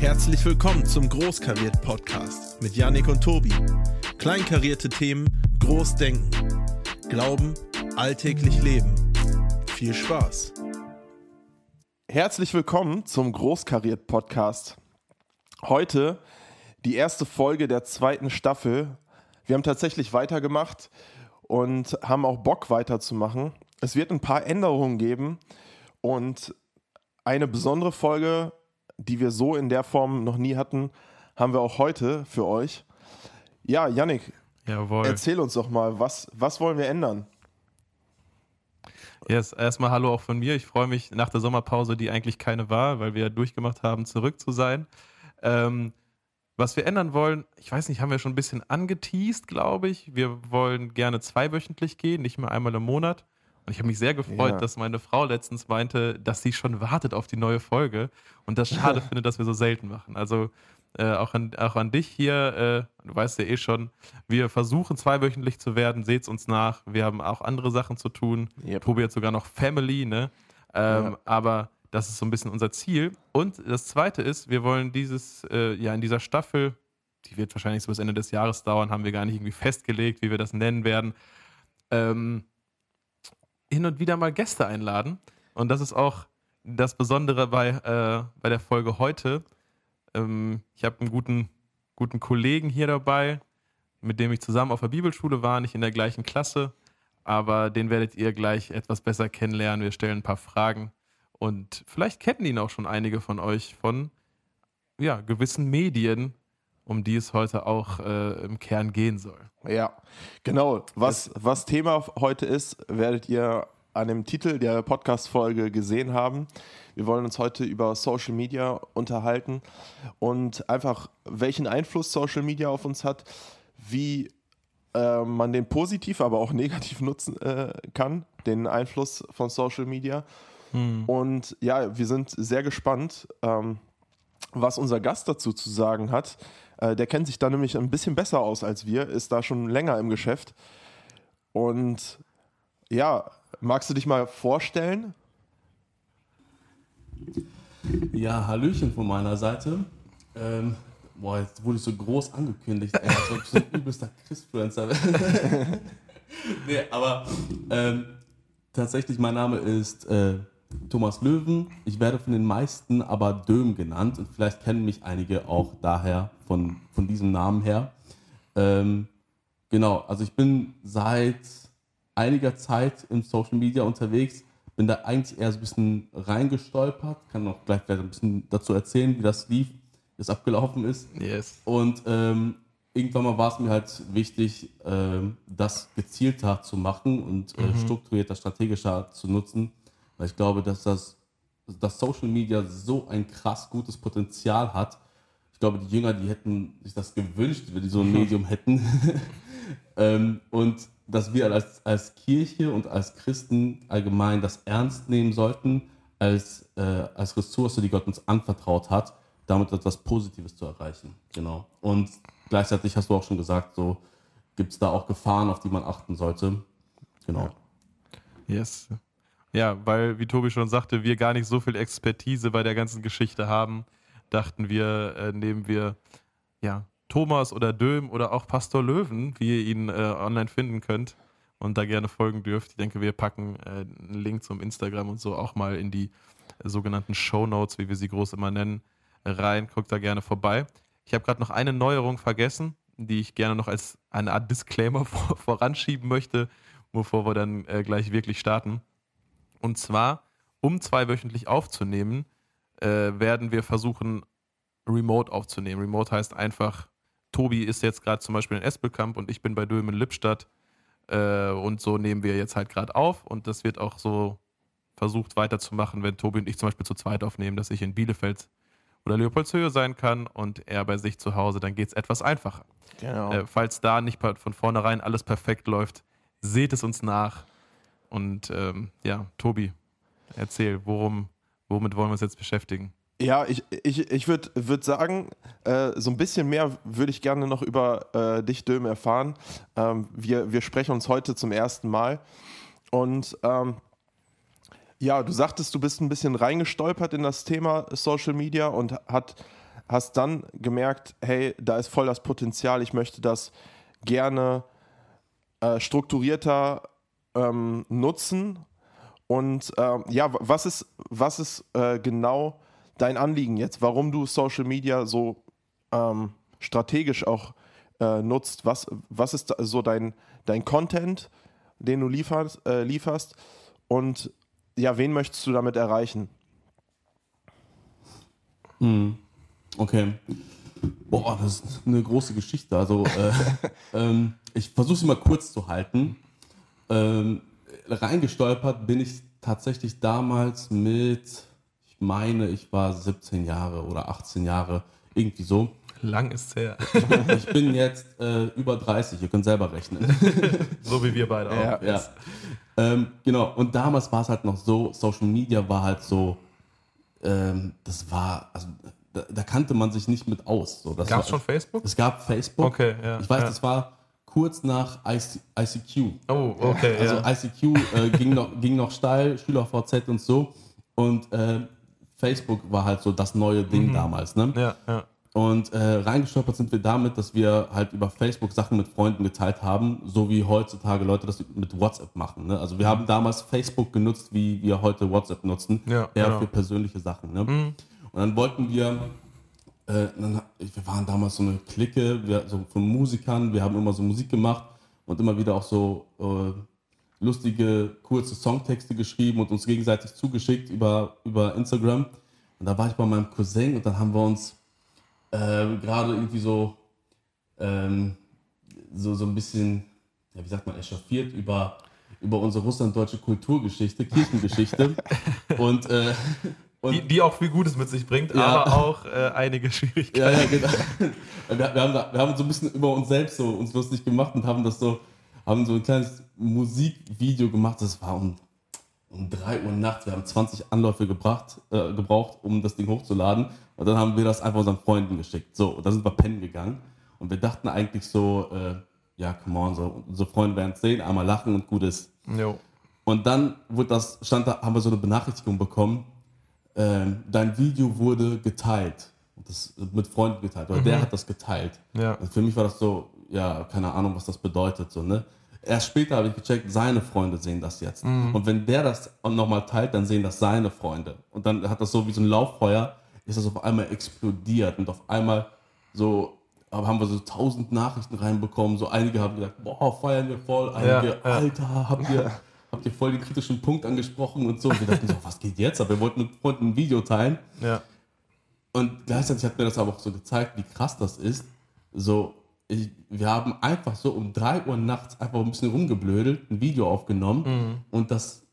Herzlich willkommen zum Großkariert-Podcast mit Yannick und Tobi. Kleinkarierte Themen, groß denken. Glauben, alltäglich leben. Viel Spaß. Herzlich willkommen zum Großkariert-Podcast. Heute die erste Folge der 2. Staffel. Wir haben tatsächlich weitergemacht und haben auch Bock weiterzumachen. Es wird ein paar Änderungen geben und eine besondere Folge, die wir so in der Form noch nie hatten, haben wir auch heute für euch. Ja, Yannick, Jawohl. Erzähl uns doch mal, was wollen wir ändern? Yes, erstmal hallo auch von mir. Ich freue mich nach der Sommerpause, die eigentlich keine war, weil wir ja durchgemacht haben, zurück zu sein. Was wir ändern wollen, ich weiß nicht, haben wir schon ein bisschen angeteased, glaube ich. Wir wollen gerne 2-wöchentlich gehen, nicht mehr einmal im Monat. Und ich habe mich sehr gefreut, dass meine Frau letztens meinte, dass sie schon wartet auf die neue Folge und das schade findet, dass wir so selten machen. Also auch an dich hier, du weißt ja eh schon, wir versuchen 2-wöchentlich zu werden, seht's uns nach. Wir haben auch andere Sachen zu tun. Yep. Tobi hat sogar noch Family, ne? Aber das ist so ein bisschen unser Ziel. Und das Zweite ist, wir wollen in dieser Staffel, die wird wahrscheinlich so bis Ende des Jahres dauern, haben wir gar nicht irgendwie festgelegt, wie wir das nennen werden, hin und wieder mal Gäste einladen. Und das ist auch das Besondere bei der Folge heute. Ich habe einen guten Kollegen hier dabei, mit dem ich zusammen auf der Bibelschule war, nicht in der gleichen Klasse, aber den werdet ihr gleich etwas besser kennenlernen. Wir stellen ein paar Fragen und vielleicht kennen ihn auch schon einige von euch von gewissen Medien, um die es heute auch im Kern gehen soll. Ja, genau. Was Thema heute ist, werdet ihr an dem Titel der Podcast-Folge gesehen haben. Wir wollen uns heute über Social Media unterhalten und einfach, welchen Einfluss Social Media auf uns hat, wie man den positiv, aber auch negativ nutzen kann, den Einfluss von Social Media. Und ja, wir sind sehr gespannt, was unser Gast dazu zu sagen hat. Der kennt sich da nämlich ein bisschen besser aus als wir, ist da schon länger im Geschäft. Und ja, magst du dich mal vorstellen? Ja, Hallöchen von meiner Seite. Jetzt wurde ich so groß angekündigt, als ob ich so ein übelster Christfluencer wäre. Nee, aber tatsächlich, mein Name ist Thomas Löwen. Ich werde von den meisten aber Döm genannt und vielleicht kennen mich einige auch daher von diesem Namen her. Genau, also ich bin seit einiger Zeit im Social Media unterwegs, bin da eigentlich eher so ein bisschen reingestolpert, kann auch gleich ein bisschen dazu erzählen, wie das lief, wie das abgelaufen ist. Yes. Und irgendwann mal war es mir halt wichtig, das gezielter zu machen und strukturierter, strategischer zu nutzen, weil ich glaube, dass Social Media so ein krass gutes Potenzial hat. Ich glaube, die Jünger, die hätten sich das gewünscht, wenn die so ein Medium hätten. Und dass wir als Kirche und als Christen allgemein das ernst nehmen sollten, als Ressource, die Gott uns anvertraut hat, damit etwas Positives zu erreichen. Genau. Und gleichzeitig hast du auch schon gesagt, so gibt es da auch Gefahren, auf die man achten sollte. Genau. Yes. Ja, weil, wie Tobi schon sagte, wir gar nicht so viel Expertise bei der ganzen Geschichte haben, dachten wir, nehmen wir Thomas oder Döm oder auch Pastor Löwen, wie ihr ihn online finden könnt und da gerne folgen dürft. Ich denke, wir packen einen Link zum Instagram und so auch mal in die sogenannten Shownotes, wie wir sie groß immer nennen, rein. Guckt da gerne vorbei. Ich habe gerade noch eine Neuerung vergessen, die ich gerne noch als eine Art Disclaimer voranschieben möchte, bevor wir dann gleich wirklich starten. Und zwar, um 2-wöchentlich aufzunehmen, werden wir versuchen, remote aufzunehmen. Remote heißt einfach, Tobi ist jetzt gerade zum Beispiel in Espelkamp und ich bin bei Dömen in Lippstadt und so nehmen wir jetzt halt gerade auf und das wird auch so versucht weiterzumachen, wenn Tobi und ich zum Beispiel zu zweit aufnehmen, dass ich in Bielefeld oder Leopoldshöhe sein kann und er bei sich zu Hause, dann geht es etwas einfacher. Genau. Falls da nicht von vornherein alles perfekt läuft, seht es uns nach und Tobi, erzähl, womit wollen wir uns jetzt beschäftigen? Ja, ich würd sagen, so ein bisschen mehr würde ich gerne noch über dich, Döm, erfahren. Wir sprechen uns heute zum ersten Mal und ja, du sagtest, du bist ein bisschen reingestolpert in das Thema Social Media und hat hast dann gemerkt, hey, da ist voll das Potenzial, ich möchte das gerne strukturierter nutzen. Und was ist genau dein Anliegen jetzt, warum du Social Media so strategisch auch nutzt? Was ist so dein Content, den du lieferst? Und ja, wen möchtest du damit erreichen? Okay. Boah, das ist eine große Geschichte. Also ich versuche sie mal kurz zu halten. Reingestolpert bin ich tatsächlich damals mit, ich meine, ich war 17 Jahre oder 18 Jahre, irgendwie so. Lang ist's her. Ich bin jetzt über 30, ihr könnt selber rechnen. So wie wir beide auch. Ja. Genau, und damals war es halt noch so, Social Media war halt so, das war, also da kannte man sich nicht mit aus. So, Gab es schon Facebook? Es gab Facebook. Okay, ja. Ich weiß, das war kurz nach ICQ. Oh, okay, Also ja. ICQ ging noch steil, SchülerVZ und so. Und Facebook war halt so das neue Ding damals. Ne? Ja, ja. Und reingestolpert sind wir damit, dass wir halt über Facebook Sachen mit Freunden geteilt haben, so wie heutzutage Leute das mit WhatsApp machen. Ne? Also wir haben damals Facebook genutzt, wie wir heute WhatsApp nutzen, Ja, eher genau. für persönliche Sachen. Ne? Und dann wollten wir, wir waren damals so eine Clique so von Musikern, wir haben immer so Musik gemacht und immer wieder auch so lustige, kurze Songtexte geschrieben und uns gegenseitig zugeschickt über Instagram. Und da war ich bei meinem Cousin und dann haben wir uns gerade irgendwie so ein bisschen, ja, wie sagt man, echauffiert über unsere russlanddeutsche Kulturgeschichte, Kirchengeschichte und Die auch viel Gutes mit sich bringt, Ja. aber auch einige Schwierigkeiten. ja, genau. Wir haben so ein bisschen über uns selbst so uns lustig gemacht und haben so ein kleines Musikvideo gemacht. Das war um 3 Uhr nachts. Wir haben 20 Anläufe gebraucht, um das Ding hochzuladen. Und dann haben wir das einfach unseren Freunden geschickt. So, und dann sind wir pennen gegangen. Und wir dachten eigentlich so, come on, so, unsere Freunde werden es sehen, einmal lachen und gut ist. Jo. Und dann haben wir so eine Benachrichtigung bekommen, dein Video wurde geteilt. Und das mit Freunden geteilt. Oder der hat das geteilt. Ja. Und für mich war das so, ja, keine Ahnung, was das bedeutet. So, ne? Erst später habe ich gecheckt, seine Freunde sehen das jetzt. Und wenn der das nochmal teilt, dann sehen das seine Freunde. Und dann hat das so wie so ein Lauffeuer, ist das auf einmal explodiert. Und auf einmal so, haben wir so 1000 Nachrichten reinbekommen. So einige haben gesagt, boah, feiern wir voll. Einige, Alter, habt ihr voll den kritischen Punkt angesprochen und so. Und wir dachten so, was geht jetzt? Aber wir wollten mit Freunden ein Video teilen. Ja. Und gleichzeitig hat mir das aber auch so gezeigt, wie krass das ist. So, wir haben einfach so um 3 Uhr nachts einfach ein bisschen rumgeblödelt, ein Video aufgenommen und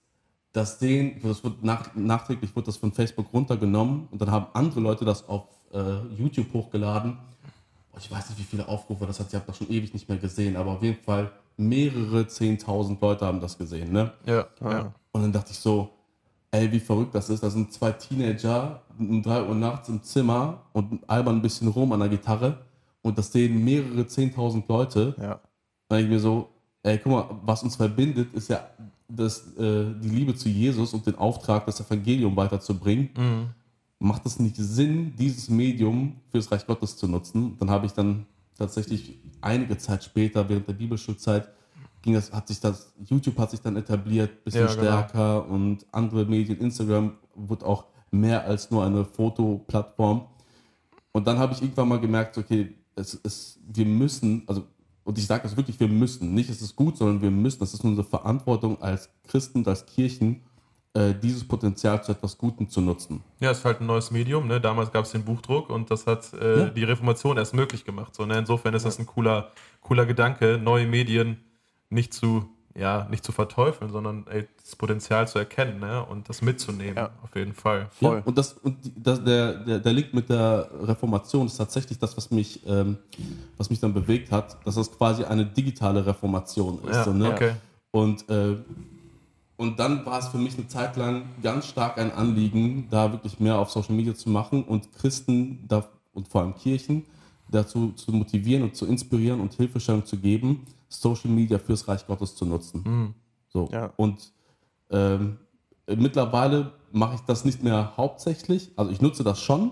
nachträglich wurde das von Facebook runtergenommen und dann haben andere Leute das auf YouTube hochgeladen. Ich weiß nicht, wie viele Aufrufe das hat, ich habe das schon ewig nicht mehr gesehen, aber auf jeden Fall mehrere 10.000 Leute haben das gesehen. Ne? Ja. Und dann dachte ich so, ey, wie verrückt das ist. Da sind 2 Teenager um 3 Uhr nachts im Zimmer und albern ein bisschen rum an der Gitarre. Und das sehen mehrere 10.000 Leute. Ja. Dann denke ich mir so, ey, guck mal, was uns verbindet, ist ja die Liebe zu Jesus und den Auftrag, das Evangelium weiterzubringen. Macht es nicht Sinn, dieses Medium fürs Reich Gottes zu nutzen? Dann habe ich dann tatsächlich einige Zeit später, während der Bibelschulzeit, YouTube hat sich dann etabliert, bisschen stärker und andere Medien, Instagram wurde auch mehr als nur eine Fotoplattform. Und dann habe ich irgendwann mal gemerkt, okay, wir müssen, also, und ich sage das wirklich, wir müssen, nicht es ist gut, sondern wir müssen, das ist unsere Verantwortung als Christen und als Kirchen, dieses Potenzial zu etwas Gutem zu nutzen. Ja, es ist halt ein neues Medium. Ne? Damals gab es den Buchdruck und das hat die Reformation erst möglich gemacht. So, ne? Insofern ist das ein cooler Gedanke, neue Medien nicht zu verteufeln, sondern das Potenzial zu erkennen, ne? Und das mitzunehmen, auf jeden Fall. Voll. Ja, und der Link mit der Reformation ist tatsächlich das, was mich dann bewegt hat, dass das quasi eine digitale Reformation ist. Ja, so, ne? okay. Und dann war es für mich eine Zeit lang ganz stark ein Anliegen, da wirklich mehr auf Social Media zu machen und Christen und vor allem Kirchen dazu zu motivieren und zu inspirieren und Hilfestellung zu geben, Social Media fürs Reich Gottes zu nutzen. So. Ja. Und mittlerweile mache ich das nicht mehr hauptsächlich, also ich nutze das schon,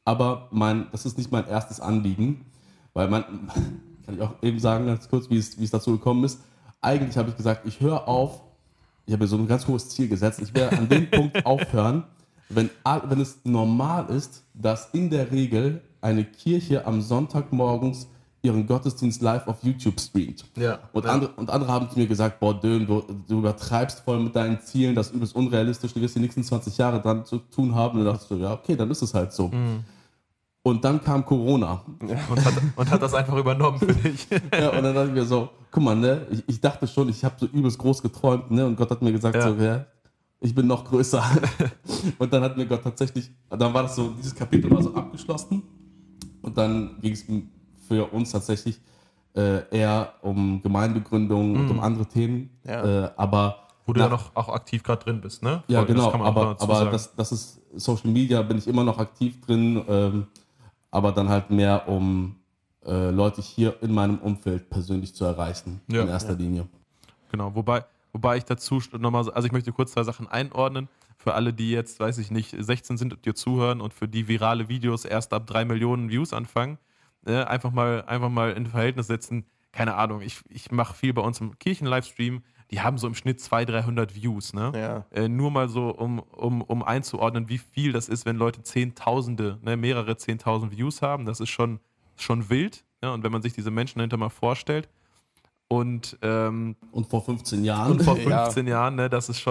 aber das ist nicht mein erstes Anliegen, weil kann ich auch eben sagen, ganz kurz, wie es dazu gekommen ist. Eigentlich habe ich gesagt, ich höre auf, ich habe mir so ein ganz hohes Ziel gesetzt, ich werde an dem Punkt aufhören, wenn es normal ist, dass in der Regel eine Kirche am Sonntagmorgens ihren Gottesdienst live auf YouTube streamt. Ja. Und andere haben zu mir gesagt, boah, Döhm, du übertreibst voll mit deinen Zielen, das ist übelst unrealistisch, du wirst die nächsten 20 Jahre dran zu tun haben. Und dann dachte ich so, ja, okay, dann ist es halt so. Mhm. Und dann kam Corona. Und hat das einfach übernommen für dich. Ja, und dann dachte ich mir so, guck mal, ne, ich dachte schon, ich habe so übelst groß geträumt, ne, und Gott hat mir gesagt, so, ja, ich bin noch größer. Und dann hat mir Gott tatsächlich, dann war das so, dieses Kapitel war so abgeschlossen und dann ging es für uns tatsächlich eher um Gemeindegründung und um andere Themen. Ja. Aber wo du ja noch auch aktiv gerade drin bist, ne? Ja, das genau, kann man aber das ist Social Media, bin ich immer noch aktiv drin, aber dann halt mehr um Leute hier in meinem Umfeld persönlich zu erreichen, in erster Linie. Genau, wobei ich dazu nochmal, also ich möchte kurz 2 Sachen einordnen. Für alle, die jetzt, weiß ich nicht, 16 sind und dir zuhören und für die virale Videos erst ab 3 Millionen Views anfangen, einfach mal in Verhältnis setzen. Keine Ahnung, ich mache viel bei uns im Kirchen-Livestream, die haben so im Schnitt 200-300 Views. Ne? Ja. Nur mal so, um einzuordnen, wie viel das ist, wenn Leute Zehntausende, mehrere 10.000 Views haben. Das ist schon wild. Ja? Und wenn man sich diese Menschen dahinter mal vorstellt. Und vor 15 Jahren. Und vor 15 Jahren, ne, das ist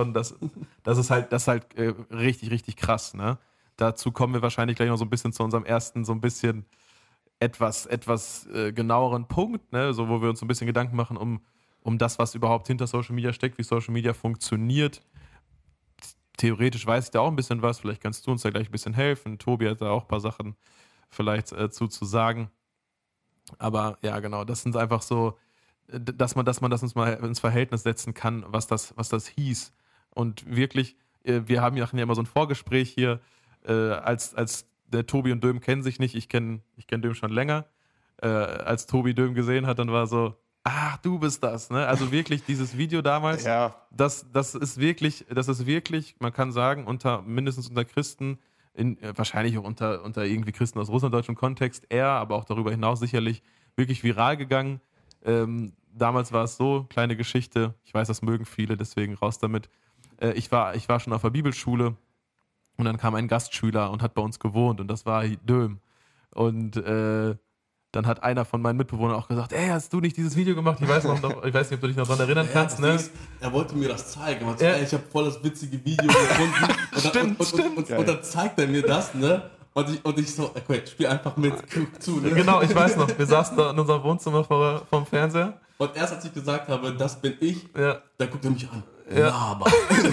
halt richtig, richtig krass. Ne? Dazu kommen wir wahrscheinlich gleich noch so ein bisschen zu unserem ersten, so ein bisschen etwas genaueren Punkt, ne? So, wo wir uns so ein bisschen Gedanken machen um das, was überhaupt hinter Social Media steckt, wie Social Media funktioniert. Theoretisch weiß ich da auch ein bisschen was, vielleicht kannst du uns da gleich ein bisschen helfen. Tobi hat da auch ein paar Sachen vielleicht zu sagen. Aber ja, genau, das sind einfach so, dass man das uns mal ins Verhältnis setzen kann, was das hieß. Und wirklich, wir haben ja immer so ein Vorgespräch hier, als der Tobi und Döhm kennen sich nicht, ich kenn Döhm schon länger. Als Tobi Döhm gesehen hat, dann war so, ach, du bist das, ne? Also wirklich dieses Video damals, das ist wirklich, man kann sagen, mindestens unter Christen, wahrscheinlich auch unter irgendwie Christen aus russlanddeutschem Kontext aber auch darüber hinaus sicherlich wirklich viral gegangen. Damals war es so, kleine Geschichte, ich weiß, das mögen viele, deswegen raus damit. Ich war schon auf der Bibelschule und dann kam ein Gastschüler und hat bei uns gewohnt und das war Döhm. Und dann hat einer von meinen Mitbewohnern auch gesagt, ey, hast du nicht dieses Video gemacht? Ich weiß nicht, ob du dich noch daran erinnern kannst. Ne? Er wollte mir das zeigen. Er sagt, ich habe voll das witzige Video gefunden. Stimmt. Und dann zeigt er mir das, ne? Und ich so, okay, spiel einfach mit, guck zu. Ne? Genau, ich weiß noch, wir saßen da in unserem Wohnzimmer vom Fernseher. Und erst als ich gesagt habe, das bin ich, dann guckt er mich an. Ja. Aber.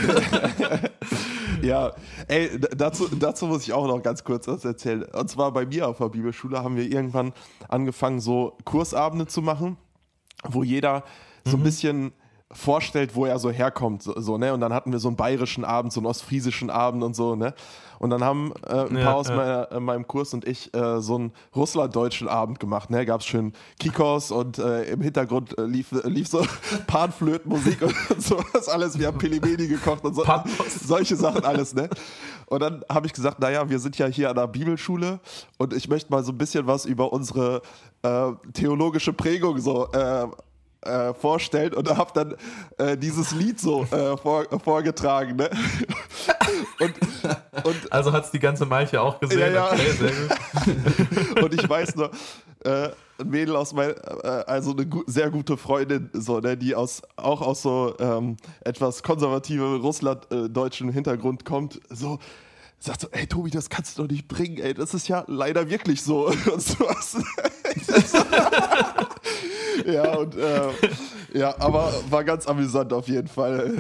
Ja, ey, dazu muss ich auch noch ganz kurz was erzählen. Und zwar bei mir auf der Bibelschule haben wir irgendwann angefangen, so Kursabende zu machen, wo jeder so ein bisschen vorstellt, wo er so herkommt, so, ne? Und dann hatten wir so einen bayerischen Abend, so einen ostfriesischen Abend und so, ne? Und dann haben ein paar aus meinem Kurs und ich so einen russlanddeutschen Abend gemacht, ne? Gab's schön Kikos und im Hintergrund lief so Panflötenmusik und sowas alles. Wir haben Pelimeni gekocht und so, solche Sachen alles, ne? Und dann habe ich gesagt, naja, wir sind ja hier an der Bibelschule und ich möchte mal so ein bisschen was über unsere theologische Prägung so vorstellen und habe dann dieses Lied so vorgetragen. Ne? und also hat es die ganze Maiche auch gesehen? Ja. Okay, sehr gut. Und ich weiß noch, ein Mädel aus also eine sehr gute Freundin, so, ne, die auch aus so etwas konservativem russlanddeutschen Hintergrund kommt, so sagt so, ey Tobi, das kannst du doch nicht bringen, ey, das ist ja leider wirklich so. Und sowas. Aber war ganz amüsant auf jeden Fall.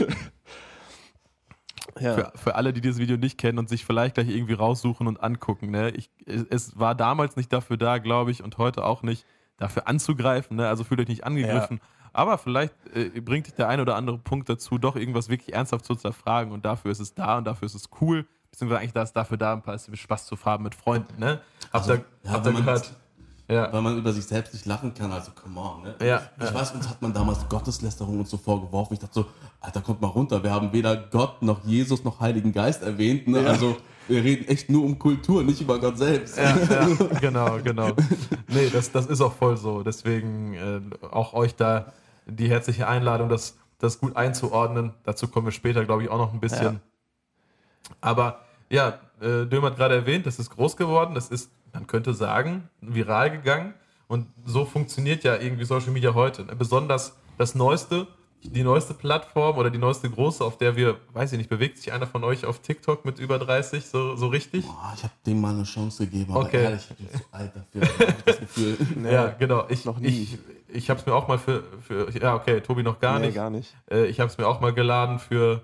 Ja. Für alle, die dieses Video nicht kennen und sich vielleicht gleich irgendwie raussuchen und angucken, ne? Es war damals nicht dafür da, glaube ich, und heute auch nicht dafür anzugreifen, ne? Also fühlt euch nicht angegriffen. Ja. Aber vielleicht bringt dich der ein oder andere Punkt dazu, doch irgendwas wirklich ernsthaft zu hinterfragen und dafür ist es da und dafür ist es cool, beziehungsweise eigentlich dafür da, ein paar Spaß zu haben mit Freunden, ne? Habt ihr gehört? Ja. Weil man über sich selbst nicht lachen kann, also come on, ne? Ja. Ich weiß, uns hat man damals Gotteslästerung und so vorgeworfen. Ich dachte so, Alter, kommt mal runter, wir haben weder Gott noch Jesus noch Heiligen Geist erwähnt, ne? Ja. Also Wir reden echt nur um Kultur, nicht über Gott selbst. Ja, genau. Nee, das ist auch voll so. Deswegen auch euch da die herzliche Einladung, das gut einzuordnen. Dazu kommen wir später, glaube ich, auch noch ein bisschen. Ja. Aber ja, Döm hat gerade erwähnt, das ist groß geworden. Das ist, man könnte sagen, viral gegangen. Und so funktioniert ja irgendwie Social Media heute. Besonders die neueste Plattform oder die neueste große, auf der wir, weiß ich nicht, bewegt sich einer von euch auf TikTok mit über 30 so richtig? Boah, ich habe dem mal eine Chance gegeben, aber okay. Ehrlich, ich bin zu alt dafür, habe ich das Gefühl. Ja, genau. Noch nie. Ich habe es mir auch mal für ja, okay, Tobi noch gar nicht. Gar nicht. Ich habe es mir auch mal geladen für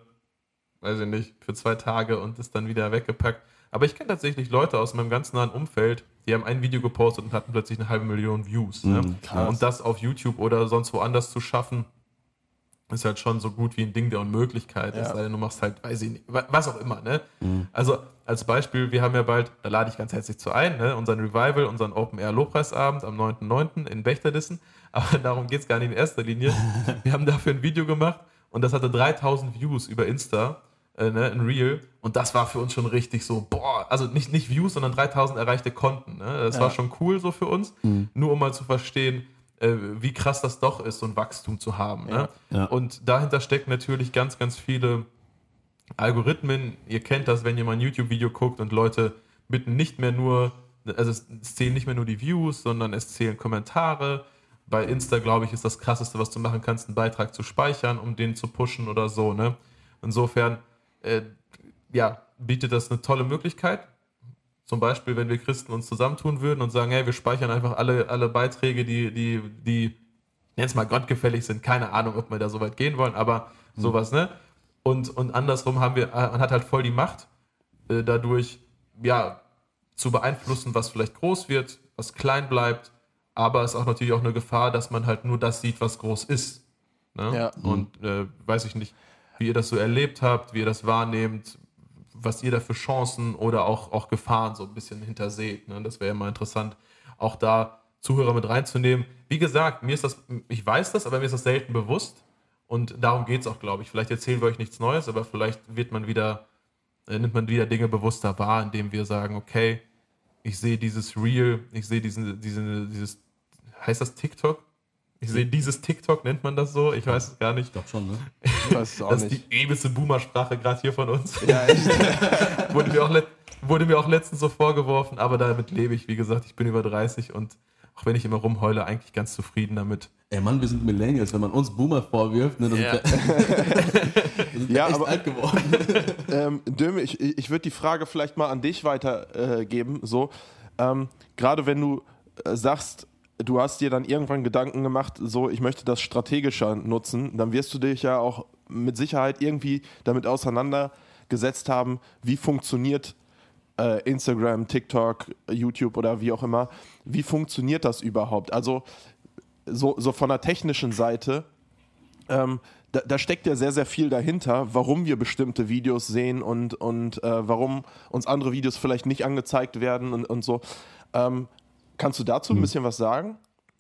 2 Tage und ist dann wieder weggepackt. Aber ich kenne tatsächlich Leute aus meinem ganz nahen Umfeld, die haben ein Video gepostet und hatten plötzlich 500.000 Views. Ne? Und das auf YouTube oder sonst woanders zu schaffen, ist halt schon so gut wie ein Ding der Unmöglichkeit. Es sei denn, du machst halt, weiß ich nicht, was auch immer. Ne? Also als Beispiel, wir haben ja bald, da lade ich ganz herzlich zu ein, ne? Unseren Revival, unseren Open-Air-Lobpreisabend am 9.9. in Bechterdissen. Aber darum geht es gar nicht in erster Linie. Wir haben dafür ein Video gemacht und das hatte 3.000 Views über Insta. Ein Reel, und das war für uns schon richtig so, boah, also nicht Views, sondern 3.000 erreichte Konten. Ne? Das war schon cool so für uns, nur um mal zu verstehen, wie krass das doch ist, so ein Wachstum zu haben. Ne? Ja. Und dahinter stecken natürlich ganz, ganz viele Algorithmen. Ihr kennt das, wenn ihr mal ein YouTube-Video guckt und Leute bitten nicht mehr nur, also es zählen nicht mehr nur die Views, sondern es zählen Kommentare. Bei Insta, glaube ich, ist das Krasseste, was du machen kannst, einen Beitrag zu speichern, um den zu pushen oder so. Ne? Insofern bietet das eine tolle Möglichkeit. Zum Beispiel, wenn wir Christen uns zusammentun würden und sagen, hey, wir speichern einfach alle Beiträge, die nenn es mal gottgefällig sind. Keine Ahnung, ob wir da so weit gehen wollen, aber sowas, ne? Und andersrum man hat halt voll die Macht, dadurch, zu beeinflussen, was vielleicht groß wird, was klein bleibt, aber es ist auch natürlich auch eine Gefahr, dass man halt nur das sieht, was groß ist. Ne? Ja. Und weiß ich nicht, wie ihr das so erlebt habt, wie ihr das wahrnehmt, was ihr da für Chancen oder auch Gefahren so ein bisschen hinterseht. Ne? Das wäre ja mal interessant, auch da Zuhörer mit reinzunehmen. Wie gesagt, ich weiß das, aber mir ist das selten bewusst und darum geht es auch, glaube ich. Vielleicht erzählen wir euch nichts Neues, aber vielleicht nimmt man wieder Dinge bewusster wahr, indem wir sagen, okay, ich sehe dieses Reel, ich sehe dieses, heißt das TikTok? Ich sehe dieses TikTok, nennt man das so? Ich weiß es gar nicht. Ich glaube schon, ne? Ich weiß es auch das nicht. ist die übelste Boomer-Sprache gerade hier von uns. Ja, echt? Wurde mir auch letztens so vorgeworfen, aber damit lebe ich. Wie gesagt, ich bin über 30 und auch wenn ich immer rumheule, eigentlich ganz zufrieden damit. Ey Mann, wir sind Millennials, wenn man uns Boomer vorwirft, ne, ja. sind wir echt alt geworden. Döme, ich würde die Frage vielleicht mal an dich weitergeben. So, gerade wenn du sagst, du hast dir dann irgendwann Gedanken gemacht, so, ich möchte das strategischer nutzen, dann wirst du dich ja auch mit Sicherheit irgendwie damit auseinandergesetzt haben, wie funktioniert Instagram, TikTok, YouTube oder wie auch immer, wie funktioniert das überhaupt? Also so von der technischen Seite, da steckt ja sehr, sehr viel dahinter, warum wir bestimmte Videos sehen und warum uns andere Videos vielleicht nicht angezeigt werden und so. Kannst du dazu ein bisschen was sagen?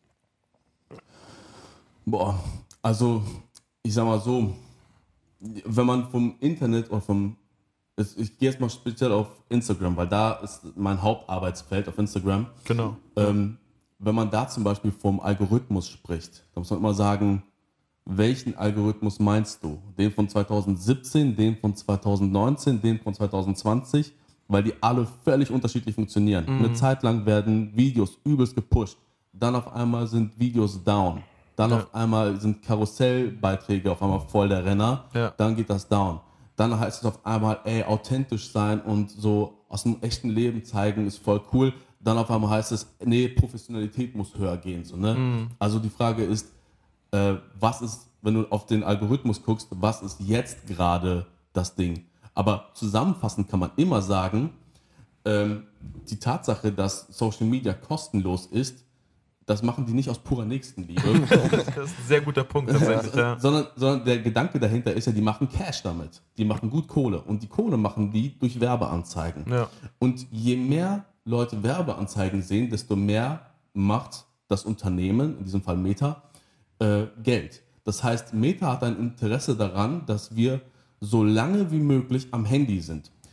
Boah, also ich sag mal so, wenn man vom Internet oder ich gehe jetzt mal speziell auf Instagram, weil da ist mein Hauptarbeitsfeld auf Instagram. Genau. Wenn man da zum Beispiel vom Algorithmus spricht, dann muss man immer sagen, welchen Algorithmus meinst du? Den von 2017, den von 2019, den von 2020? Weil die alle völlig unterschiedlich funktionieren. Eine Zeit lang werden Videos übelst gepusht, dann auf einmal sind Videos down, dann auf einmal sind Karussellbeiträge auf einmal voll der Renner, dann geht das down. Dann heißt es auf einmal, authentisch sein und so aus dem echten Leben zeigen ist voll cool. Dann auf einmal heißt es, nee, Professionalität muss höher gehen. So, ne? Also die Frage ist, was ist, wenn du auf den Algorithmus guckst, was ist jetzt gerade das Ding? Aber zusammenfassend kann man immer sagen, die Tatsache, dass Social Media kostenlos ist, das machen die nicht aus purer Nächstenliebe. Das ist ein sehr guter Punkt tatsächlich. Ja. Sondern der Gedanke dahinter ist ja, die machen Cash damit. Die machen gut Kohle. Und die Kohle machen die durch Werbeanzeigen. Ja. Und je mehr Leute Werbeanzeigen sehen, desto mehr macht das Unternehmen, in diesem Fall Meta, Geld. Das heißt, Meta hat ein Interesse daran, dass wir so lange wie möglich am Handy sind.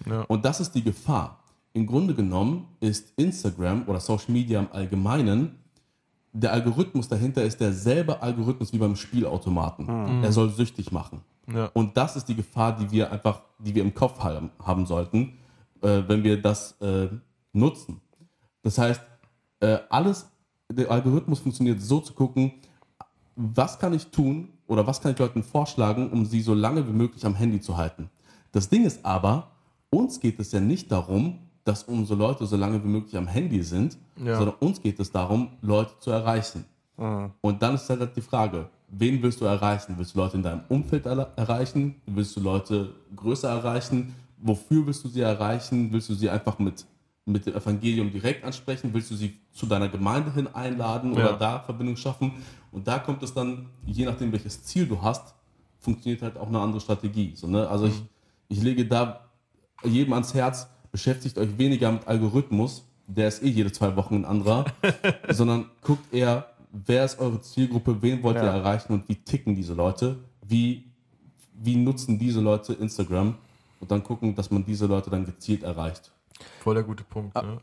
Ja. Und das ist die Gefahr. Im Grunde genommen ist Instagram oder Social Media im Allgemeinen, der Algorithmus dahinter ist derselbe Algorithmus wie beim Spielautomaten. Er soll süchtig machen. Ja. Und das ist die Gefahr, die wir im Kopf haben sollten, wenn wir das nutzen. Das heißt, der Algorithmus funktioniert so zu gucken, was kann ich tun oder was kann ich Leuten vorschlagen, um sie so lange wie möglich am Handy zu halten. Das Ding ist aber, uns geht es ja nicht darum, dass unsere Leute so lange wie möglich am Handy sind, sondern uns geht es darum, Leute zu erreichen. Und dann ist halt die Frage, wen willst du erreichen? Willst du Leute in deinem Umfeld erreichen? Willst du Leute größer erreichen? Wofür willst du sie erreichen? Willst du sie einfach mit dem Evangelium direkt ansprechen? Willst du sie zu deiner Gemeinde hin einladen oder da Verbindung schaffen? Und da kommt es dann, je nachdem welches Ziel du hast, funktioniert halt auch eine andere Strategie. So, ne? Also ich lege da jedem ans Herz, beschäftigt euch weniger mit Algorithmus, der ist jede 2 Wochen ein anderer, sondern guckt eher, wer ist eure Zielgruppe, wen wollt ihr erreichen und wie ticken diese Leute, wie nutzen diese Leute Instagram und dann gucken, dass man diese Leute dann gezielt erreicht. Voll der gute Punkt. Ne?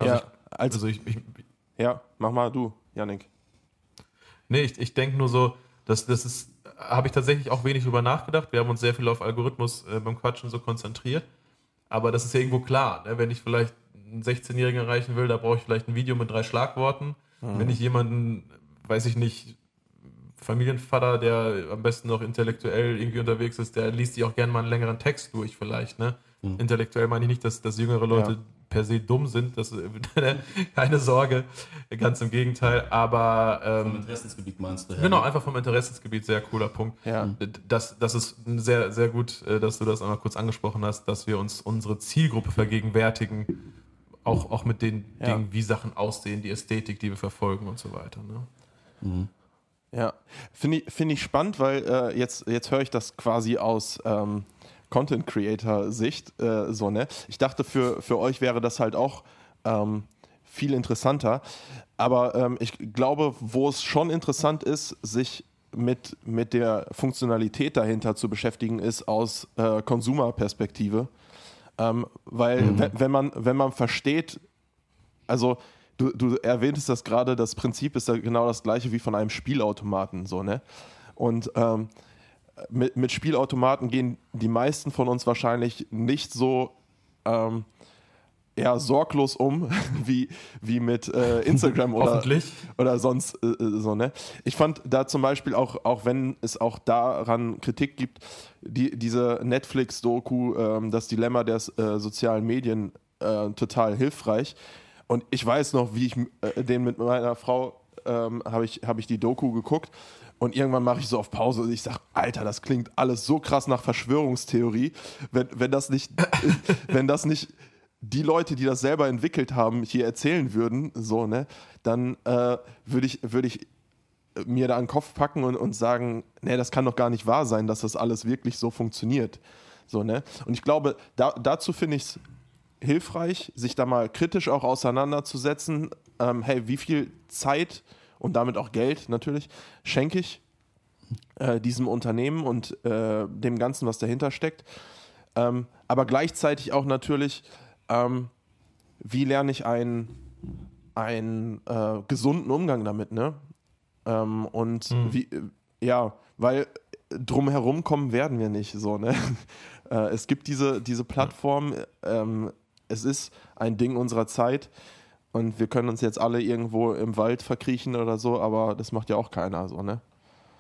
Mach mal du, Yannick. Nee, ich denke nur so, habe ich tatsächlich auch wenig drüber nachgedacht. Wir haben uns sehr viel auf Algorithmus beim Quatschen so konzentriert. Aber das ist ja irgendwo klar. Ne? Wenn ich vielleicht einen 16-Jährigen erreichen will, da brauche ich vielleicht ein Video mit 3 Schlagworten. Wenn ich jemanden, weiß ich nicht, Familienvater, der am besten noch intellektuell irgendwie unterwegs ist, der liest sich auch gerne mal einen längeren Text durch vielleicht. Ne? Intellektuell meine ich nicht, dass jüngere Leute per se dumm sind. Das, keine Sorge, ganz im Gegenteil. Aber vom Interessensgebiet meinst du? Genau, einfach vom Interessensgebiet, sehr cooler Punkt. Ja. Das ist sehr, sehr gut, dass du das einmal kurz angesprochen hast, dass wir uns unsere Zielgruppe vergegenwärtigen, auch mit den Dingen, wie Sachen aussehen, die Ästhetik, die wir verfolgen und so weiter. Ne? Ja, finde ich spannend, weil jetzt höre ich das quasi aus Content-Creator-Sicht so, ne? Ich dachte, für euch wäre das halt auch viel interessanter, aber ich glaube, wo es schon interessant ist, sich mit der Funktionalität dahinter zu beschäftigen, ist aus Consumer-Perspektive, weil wenn man versteht, also du erwähntest das gerade, das Prinzip ist ja genau das gleiche wie von einem Spielautomaten, so, ne? Und mit Spielautomaten gehen die meisten von uns wahrscheinlich nicht so sorglos um wie mit Instagram oder sonst so, ne? Ich fand da zum Beispiel auch wenn es auch daran Kritik gibt, diese Netflix-Doku, das Dilemma der sozialen Medien, total hilfreich. Und ich weiß noch, wie ich den mit meiner Frau habe ich die Doku geguckt. Und irgendwann mache ich so auf Pause und ich sage, Alter, das klingt alles so krass nach Verschwörungstheorie. Wenn das nicht die Leute, die das selber entwickelt haben, hier erzählen würden, so, ne, dann würde ich mir da an den Kopf packen und sagen, nee, das kann doch gar nicht wahr sein, dass das alles wirklich so funktioniert. So, ne? Und ich glaube, dazu finde ich es hilfreich, sich da mal kritisch auch auseinanderzusetzen. Hey, wie viel Zeit und damit auch Geld natürlich schenke ich diesem Unternehmen und dem Ganzen, was dahinter steckt. Aber gleichzeitig auch natürlich, wie lerne ich einen gesunden Umgang damit, ne? Weil drumherum kommen werden wir nicht, so, ne? Es gibt diese Plattform, es ist ein Ding unserer Zeit. Und wir können uns jetzt alle irgendwo im Wald verkriechen oder so, aber das macht ja auch keiner so, ne?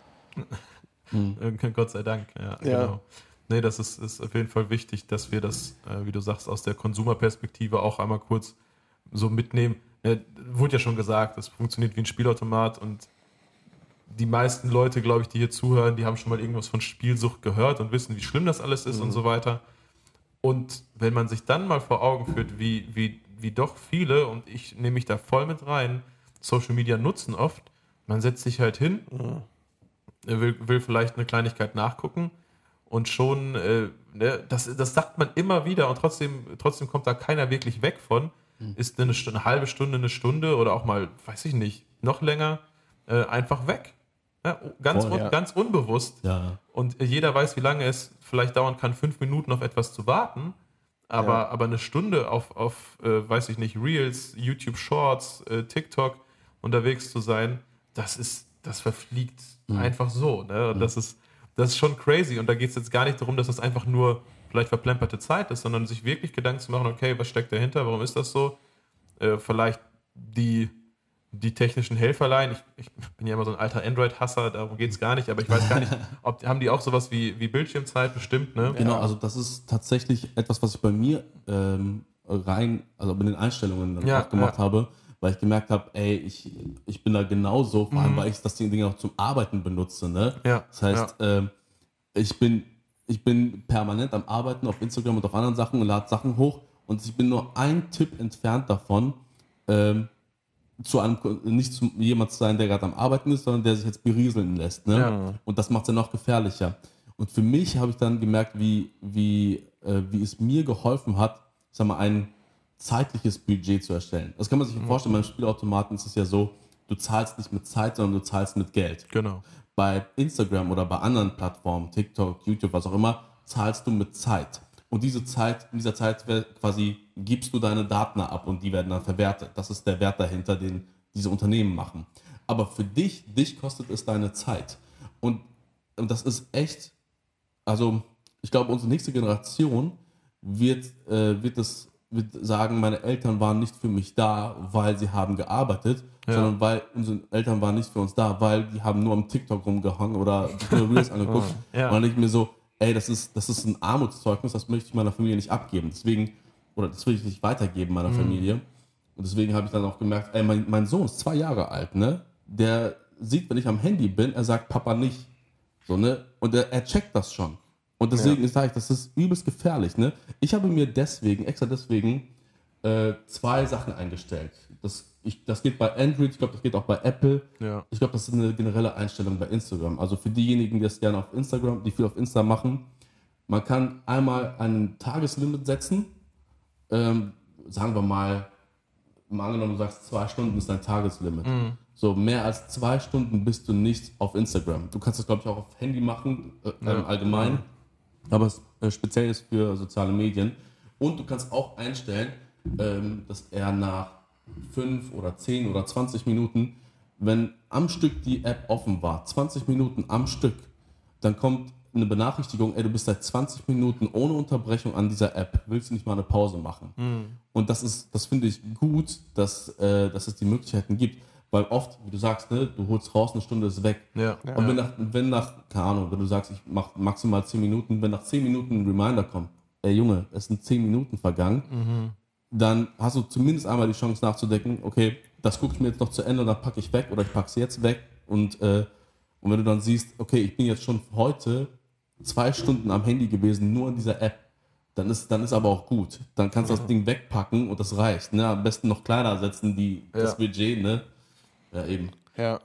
Gott sei Dank, ja. Genau. Nee, das ist auf jeden Fall wichtig, dass wir das, wie du sagst, aus der Konsumerperspektive auch einmal kurz so mitnehmen. Wurde ja schon gesagt, das funktioniert wie ein Spielautomat und die meisten Leute, glaube ich, die hier zuhören, die haben schon mal irgendwas von Spielsucht gehört und wissen, wie schlimm das alles ist und so weiter. Und wenn man sich dann mal vor Augen führt, wie doch viele, und ich nehme mich da voll mit rein, Social Media nutzen oft, man setzt sich halt hin, will vielleicht eine Kleinigkeit nachgucken und schon, das sagt man immer wieder und trotzdem kommt da keiner wirklich weg von, ist eine halbe Stunde, eine Stunde oder auch mal, weiß ich nicht, noch länger, einfach weg. Ja, ganz unbewusst. Ja. Und jeder weiß, wie lange es vielleicht dauern kann, 5 Minuten auf etwas zu warten. aber eine Stunde auf weiß ich nicht, Reels, YouTube Shorts, TikTok unterwegs zu sein, das verfliegt einfach so. Ne? Und das ist schon crazy. Und da geht es jetzt gar nicht darum, dass das einfach nur vielleicht verplemperte Zeit ist, sondern sich wirklich Gedanken zu machen, okay, was steckt dahinter, warum ist das so? Vielleicht die technischen Helferlein. Ich bin ja immer so ein alter Android-Hasser, darum geht es gar nicht, aber ich weiß gar nicht, haben die auch sowas wie Bildschirmzeit bestimmt, ne? Genau, also das ist tatsächlich etwas, was ich bei mir also mit den Einstellungen dann auch gemacht habe, weil ich gemerkt habe, ey, ich bin da genauso, vor allem, weil ich das Ding auch zum Arbeiten benutze, ne? Ja. Das heißt, ich bin permanent am Arbeiten auf Instagram und auf anderen Sachen und lade Sachen hoch und ich bin nur ein Tipp entfernt davon, nicht zu jemand zu sein, der gerade am Arbeiten ist, sondern der sich jetzt berieseln lässt. Ne? Ja. Und das macht es ja noch gefährlicher. Und für mich habe ich dann gemerkt, wie es mir geholfen hat, sag mal, ein zeitliches Budget zu erstellen. Das kann man sich vorstellen, beim Spielautomaten ist es ja so, du zahlst nicht mit Zeit, sondern du zahlst mit Geld. Genau. Bei Instagram oder bei anderen Plattformen, TikTok, YouTube, was auch immer, zahlst du mit Zeit. Und in dieser Zeit quasi gibst du deine Daten ab und die werden dann verwertet. Das ist der Wert dahinter, den diese Unternehmen machen. Aber für dich kostet es deine Zeit. Und das ist echt, also ich glaube, unsere nächste Generation wird sagen, meine Eltern waren nicht für mich da, weil sie haben gearbeitet, sondern weil unsere Eltern waren nicht für uns da, weil die haben nur am TikTok rumgehangen oder nur Reels angeguckt. Und dann denke ich mir so, ey, das ist ein Armutszeugnis, das möchte ich meiner Familie nicht abgeben. Deswegen, oder das will ich nicht weitergeben meiner Familie. Und deswegen habe ich dann auch gemerkt, ey, mein Sohn ist 2 Jahre alt, ne? Der sieht, wenn ich am Handy bin, er sagt Papa nicht. So, ne? Und er checkt das schon. Und deswegen sage ich, das ist übelst gefährlich, ne? Ich habe mir extra deswegen 2 Sachen eingestellt. Das geht bei Android, ich glaube, das geht auch bei Apple. Ja. Ich glaube, das ist eine generelle Einstellung bei Instagram. Also für diejenigen, die das gerne auf Instagram, die viel auf Insta machen, man kann einmal einen Tageslimit setzen. Sagen wir mal angenommen, du sagst 2 Stunden ist dein Tageslimit. So, mehr als 2 Stunden bist du nicht auf Instagram. Du kannst das, glaube ich, auch auf Handy machen, allgemein. Aber es speziell ist für soziale Medien. Und du kannst auch einstellen, dass er nach 5 oder 10 oder 20 Minuten, wenn am Stück die App offen war, 20 Minuten am Stück, dann kommt eine Benachrichtigung, ey, du bist seit 20 Minuten ohne Unterbrechung an dieser App, willst du nicht mal eine Pause machen? Und das finde ich gut, dass es die Möglichkeiten gibt, weil oft, wie du sagst, ne, du holst raus, eine Stunde ist weg. Und wenn nach, keine Ahnung, wenn du sagst, ich mache maximal 10 Minuten, wenn nach 10 Minuten ein Reminder kommt, ey Junge, es sind 10 Minuten vergangen, dann hast du zumindest einmal die Chance nachzudenken, okay, das gucke ich mir jetzt noch zu Ende und dann packe ich weg oder ich packe es jetzt weg und wenn du dann siehst, okay, ich bin jetzt schon heute 2 Stunden am Handy gewesen, nur in dieser App, dann ist aber auch gut. Dann kannst du das Ding wegpacken und das reicht. Ne? Am besten noch kleiner setzen, das Budget, ne? Ja, eben. Ja.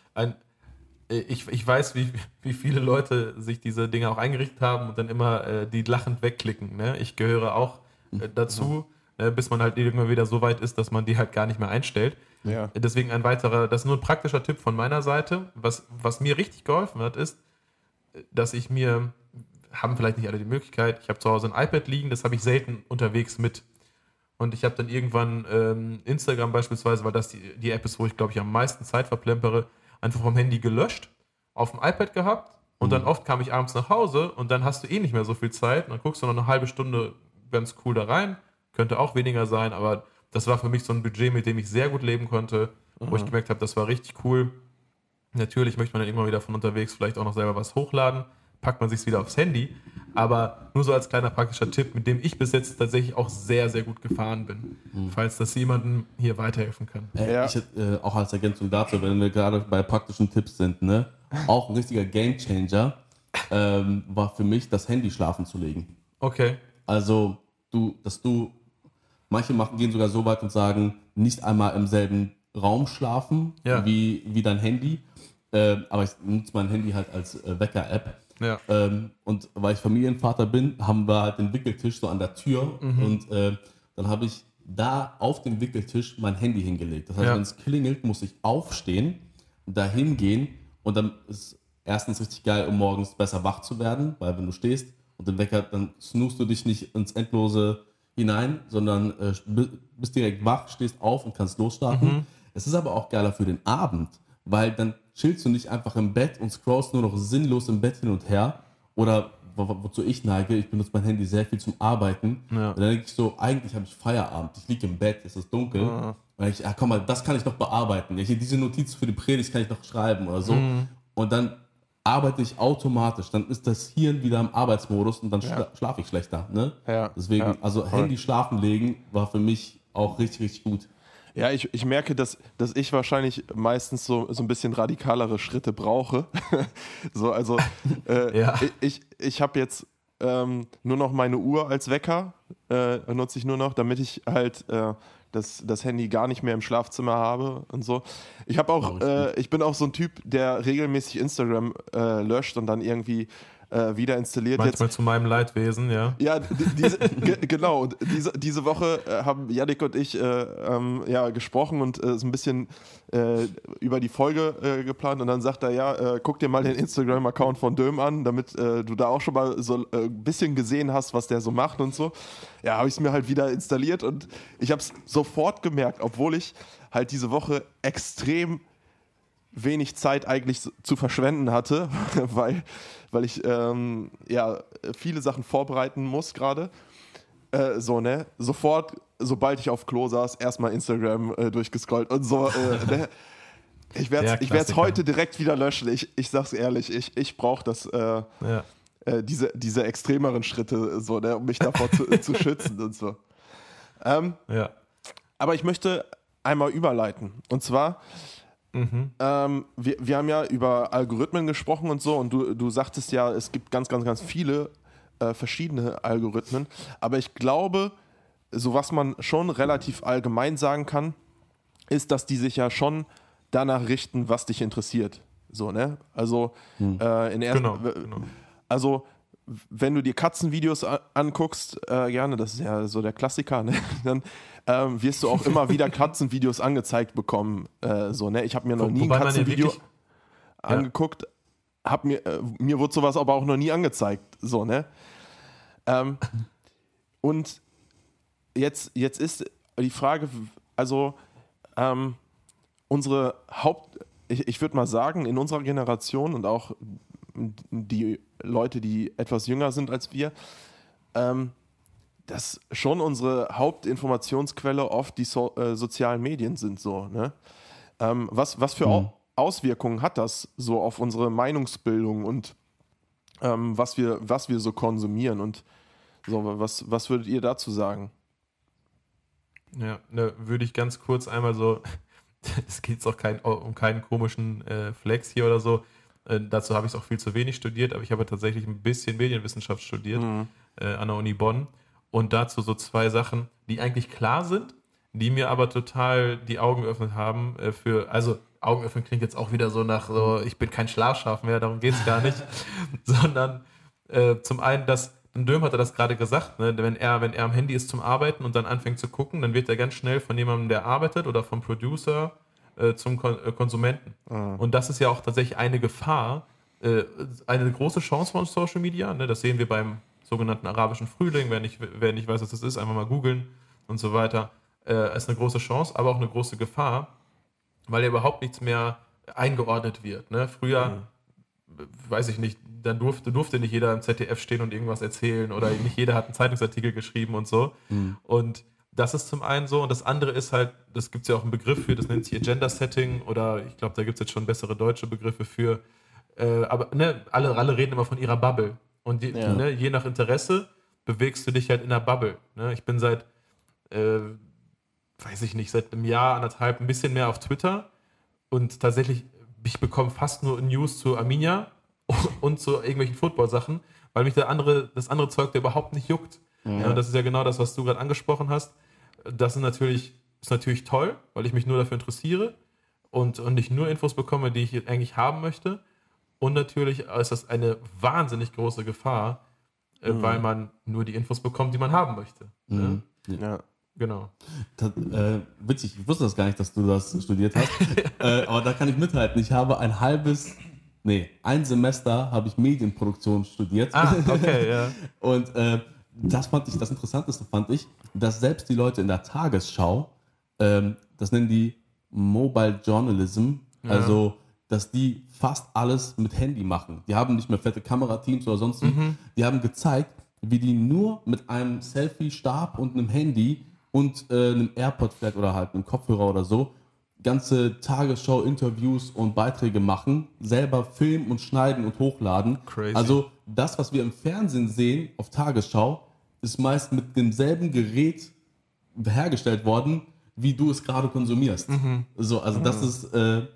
Ich weiß, wie viele Leute sich diese Dinge auch eingerichtet haben und dann immer die lachend wegklicken. Ne? Ich gehöre auch dazu, bis man halt irgendwann wieder so weit ist, dass man die halt gar nicht mehr einstellt. Ja. Deswegen das ist nur ein praktischer Tipp von meiner Seite. Was mir richtig geholfen hat, ist, dass haben vielleicht nicht alle die Möglichkeit, ich habe zu Hause ein iPad liegen, das habe ich selten unterwegs mit. Und ich habe dann irgendwann Instagram beispielsweise, weil das die App ist, wo ich, glaube ich, am meisten Zeit verplempere, einfach vom Handy gelöscht, auf dem iPad gehabt und dann oft kam ich abends nach Hause und dann hast du nicht mehr so viel Zeit und dann guckst du noch eine halbe Stunde ganz cool da rein, könnte auch weniger sein, aber das war für mich so ein Budget, mit dem ich sehr gut leben konnte, wo ich gemerkt habe, das war richtig cool. Natürlich möchte man dann irgendwann wieder von unterwegs vielleicht auch noch selber was hochladen, packt man sich wieder aufs Handy, aber nur so als kleiner praktischer Tipp, mit dem ich bis jetzt tatsächlich auch sehr, sehr gut gefahren bin, falls das jemandem hier weiterhelfen kann. Ich hätte auch als Ergänzung dazu, wenn wir gerade bei praktischen Tipps sind, ne, auch ein richtiger Gamechanger war für mich, das Handy schlafen zu legen. Okay. Also, manche gehen sogar so weit und sagen, nicht einmal im selben Raum schlafen wie dein Handy, aber ich nutze mein Handy halt als Wecker-App. Ja. Und weil ich Familienvater bin, haben wir halt den Wickeltisch so an der Tür und dann habe ich da auf dem Wickeltisch mein Handy hingelegt. Das heißt, wenn es klingelt, muss ich aufstehen, da hingehen und dann ist erstens richtig geil, um morgens besser wach zu werden, weil wenn du stehst und den Wecker, dann snoost du dich nicht ins Endlose hinein, sondern bist direkt wach, stehst auf und kannst losstarten. Es ist aber auch geiler für den Abend, weil dann chillst du nicht einfach im Bett und scrollst nur noch sinnlos im Bett hin und her. Oder wozu ich neige, ich benutze mein Handy sehr viel zum Arbeiten. Ja. Und dann denke ich so, eigentlich habe ich Feierabend, ich liege im Bett, es ist dunkel. Und dann denke ich, komm mal, das kann ich noch bearbeiten. Diese Notiz für die Predigt kann ich noch schreiben oder so. Und dann arbeite ich automatisch, dann ist das Hirn wieder im Arbeitsmodus und dann schlafe ich schlechter. Ne? Ja. Deswegen, also Handy schlafen legen war für mich auch richtig, richtig gut. Ja, ich merke, dass ich wahrscheinlich meistens so ein bisschen radikalere Schritte brauche. So, also ich habe jetzt nur noch meine Uhr als Wecker, nutze ich nur noch, damit ich halt das Handy gar nicht mehr im Schlafzimmer habe und so. Ich bin auch so ein Typ, der regelmäßig Instagram löscht und dann irgendwie wieder installiert. Manchmal zu meinem Leidwesen, ja. Ja, genau. Diese Woche haben Yannick und ich gesprochen und so ein bisschen über die Folge geplant und dann sagt er, guck dir mal den Instagram-Account von Döm an, damit du da auch schon mal so ein bisschen gesehen hast, was der so macht und so. Ja, habe ich es mir halt wieder installiert und ich habe es sofort gemerkt, obwohl ich halt diese Woche extrem wenig Zeit eigentlich zu verschwenden hatte, weil ich viele Sachen vorbereiten muss gerade. Sofort, sobald ich auf Klo saß, erstmal Instagram durchgescrollt und so. Ich werde es heute direkt wieder löschen. Ich sag's ehrlich, ich brauche das, diese extremeren Schritte, so, um mich davor zu schützen und so. Aber ich möchte einmal überleiten. Und zwar wir haben ja über Algorithmen gesprochen und so und du sagtest ja, es gibt ganz, ganz, ganz viele verschiedene Algorithmen, aber ich glaube, so was man schon relativ allgemein sagen kann, ist, dass die sich ja schon danach richten, was dich interessiert. So, ne? Also genau. Also wenn du dir Katzenvideos anguckst, gerne, das ist ja so der Klassiker, ne? Dann wirst du auch immer wieder Katzenvideos angezeigt bekommen. Ne? Ich habe mir noch nie ein Katzenvideo angeguckt, mir wurde sowas aber auch noch nie angezeigt. So, ne? Und jetzt ist die Frage, also unsere ich würde mal sagen, in unserer Generation und auch die Leute, die etwas jünger sind als wir, dass schon unsere Hauptinformationsquelle oft die sozialen Medien sind. So, ne? Was für Auswirkungen hat das so auf unsere Meinungsbildung und was wir so konsumieren und so, was würdet ihr dazu sagen? Ja, würde ich ganz kurz einmal so, es geht jetzt auch um keinen komischen Flex hier oder so, dazu habe ich es auch viel zu wenig studiert, aber ich habe tatsächlich ein bisschen Medienwissenschaft studiert an der Uni Bonn und dazu so 2 Sachen, die eigentlich klar sind, die mir aber total die Augen geöffnet haben also Augen öffnen klingt jetzt auch wieder so nach so, ich bin kein Schlafschaf mehr, darum geht es gar nicht, sondern zum einen, Döm hatte das gerade gesagt, ne, wenn er am Handy ist zum Arbeiten und dann anfängt zu gucken, dann wird er ganz schnell von jemandem, der arbeitet oder vom Producer zum Konsumenten. Und das ist ja auch tatsächlich eine Gefahr, eine große Chance von Social Media, ne, das sehen wir beim sogenannten arabischen Frühling, wer nicht weiß, was das ist, einfach mal googeln und so weiter, ist eine große Chance, aber auch eine große Gefahr, weil ja überhaupt nichts mehr eingeordnet wird. Ne? Früher, weiß ich nicht, dann durfte nicht jeder im ZDF stehen und irgendwas erzählen oder nicht jeder hat einen Zeitungsartikel geschrieben und so. Und das ist zum einen so und das andere ist halt, das gibt es ja auch einen Begriff für, das nennt sich Agenda-Setting oder ich glaube, da gibt es jetzt schon bessere deutsche Begriffe für, aber ne, alle reden immer von ihrer Bubble und je nach Interesse bewegst du dich halt in der Bubble. Ne? Ich bin seit seit einem Jahr, anderthalb ein bisschen mehr auf Twitter und tatsächlich, ich bekomme fast nur News zu Arminia und zu irgendwelchen Football-Sachen, weil mich das andere Zeug da überhaupt nicht juckt. Ja. Und das ist ja genau das, was du gerade angesprochen hast. Das ist natürlich toll, weil ich mich nur dafür interessiere und nicht nur Infos bekomme, die ich eigentlich haben möchte. Und natürlich ist das eine wahnsinnig große Gefahr, weil man nur die Infos bekommt, die man haben möchte. Ne? Ja. Genau. Witzig, ich wusste das gar nicht, dass du das studiert hast. Aber da kann ich mithalten. Ich habe ein Semester habe ich Medienproduktion studiert. Ah, okay, ja. Und das Interessanteste fand ich, dass selbst die Leute in der Tagesschau, das nennen die Mobile Journalism, also dass die fast alles mit Handy machen. Die haben nicht mehr fette Kamerateams oder sonst wie. Die haben gezeigt, wie die nur mit einem Selfie-Stab und einem Handy und einem AirPod vielleicht oder halt einem Kopfhörer oder so ganze Tagesschau-Interviews und Beiträge machen, selber filmen und schneiden und hochladen. Crazy. Also das, was wir im Fernsehen sehen auf Tagesschau, ist meist mit demselben Gerät hergestellt worden, wie du es gerade konsumierst. So, also das ist,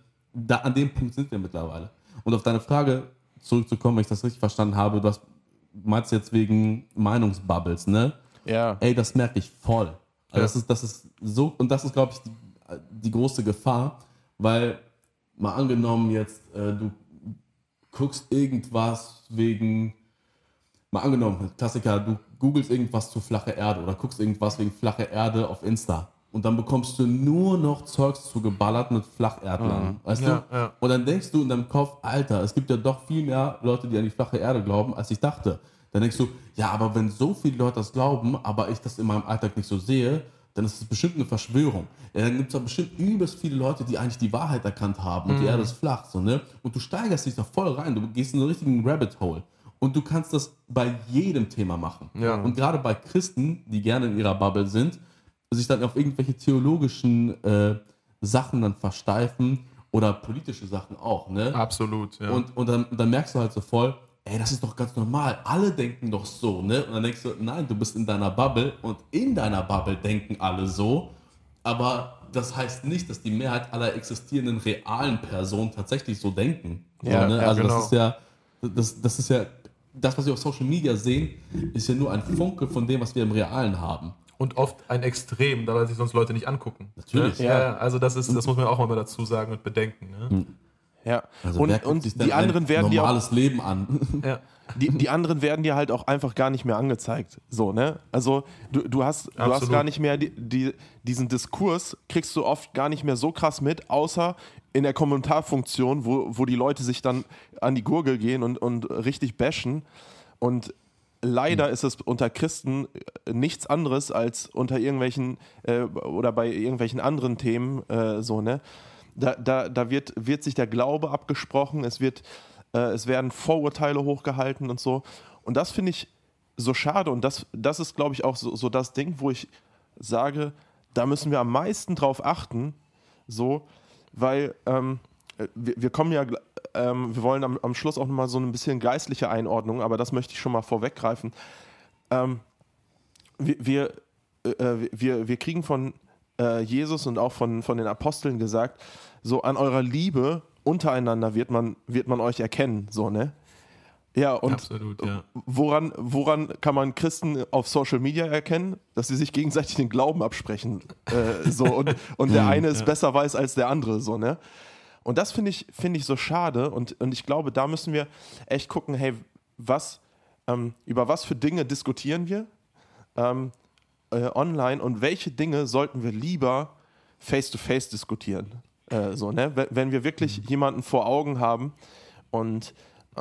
an dem Punkt sind wir mittlerweile. Und auf deine Frage zurückzukommen, wenn ich das richtig verstanden habe, du meinst jetzt wegen Meinungsbubbles, ne? Ja. Ey, das merke ich voll. Also das ist so, und das ist, glaube ich, die große Gefahr, weil, mal angenommen jetzt, du guckst irgendwas wegen, mal angenommen, Klassiker, du googelst irgendwas zu flache Erde oder guckst irgendwas wegen flache Erde auf Insta und dann bekommst du nur noch Zeugs zugeballert mit Flacherdlern, weißt du? Ja. Und dann denkst du in deinem Kopf, Alter, es gibt ja doch viel mehr Leute, die an die flache Erde glauben, als ich dachte. Dann denkst du, ja, aber wenn so viele Leute das glauben, aber ich das in meinem Alltag nicht so sehe, dann ist es bestimmt eine Verschwörung. Ja, dann gibt es doch bestimmt übelst viele Leute, die eigentlich die Wahrheit erkannt haben und die Erde ist flach. So, ne? Und du steigerst dich da voll rein, du gehst in so einen richtigen Rabbit Hole. Und du kannst das bei jedem Thema machen. Ja. Und gerade bei Christen, die gerne in ihrer Bubble sind, sich dann auf irgendwelche theologischen Sachen dann versteifen oder politische Sachen auch. Ne? Absolut, ja. Und dann merkst du halt so voll, ey, das ist doch ganz normal, alle denken doch so, ne? Und dann denkst du, nein, du bist in deiner Bubble und in deiner Bubble denken alle so, aber das heißt nicht, dass die Mehrheit aller existierenden realen Personen tatsächlich so denken. Ja, so, ne? ja, Also genau. das ist ja, das, was wir auf Social Media sehen, ist ja nur ein Funke von dem, was wir im Realen haben. Und oft ein Extrem, da sich sonst Leute nicht angucken. Natürlich. Ne? Ja, also das muss man auch mal dazu sagen und bedenken. Ne? Ja. Also wer guckt Und sich denn die anderen ein werden dir auch, normales Leben an. Ja. die anderen werden dir halt auch einfach gar nicht mehr angezeigt. So, ne? Also du hast gar nicht mehr diesen Diskurs, kriegst du oft gar nicht mehr so krass mit, außer in der Kommentarfunktion, wo die Leute sich dann an die Gurgel gehen und richtig bashen. Und leider ist es unter Christen nichts anderes als unter irgendwelchen oder bei irgendwelchen anderen Themen so, ne? Da wird sich der Glaube abgesprochen, es werden Vorurteile hochgehalten und so. Und das finde ich so schade. Und das ist, glaube ich, auch so das Ding, wo ich sage, da müssen wir am meisten drauf achten, so, weil wir kommen ja, wir wollen am Schluss auch nochmal so ein bisschen geistliche Einordnung, aber das möchte ich schon mal vorweggreifen. Wir kriegen von Jesus und auch von den Aposteln gesagt, so an eurer Liebe untereinander wird man euch erkennen, so, ne? Ja, und Absolut, ja. Woran kann man Christen auf Social Media erkennen? Dass sie sich gegenseitig den Glauben absprechen, so, und der eine es besser weiß als der andere, so, ne? Und das finde ich so schade und ich glaube, da müssen wir echt gucken, hey, über was für Dinge diskutieren wir online und welche Dinge sollten wir lieber face-to-face diskutieren. So, ne? Wenn wir wirklich jemanden vor Augen haben und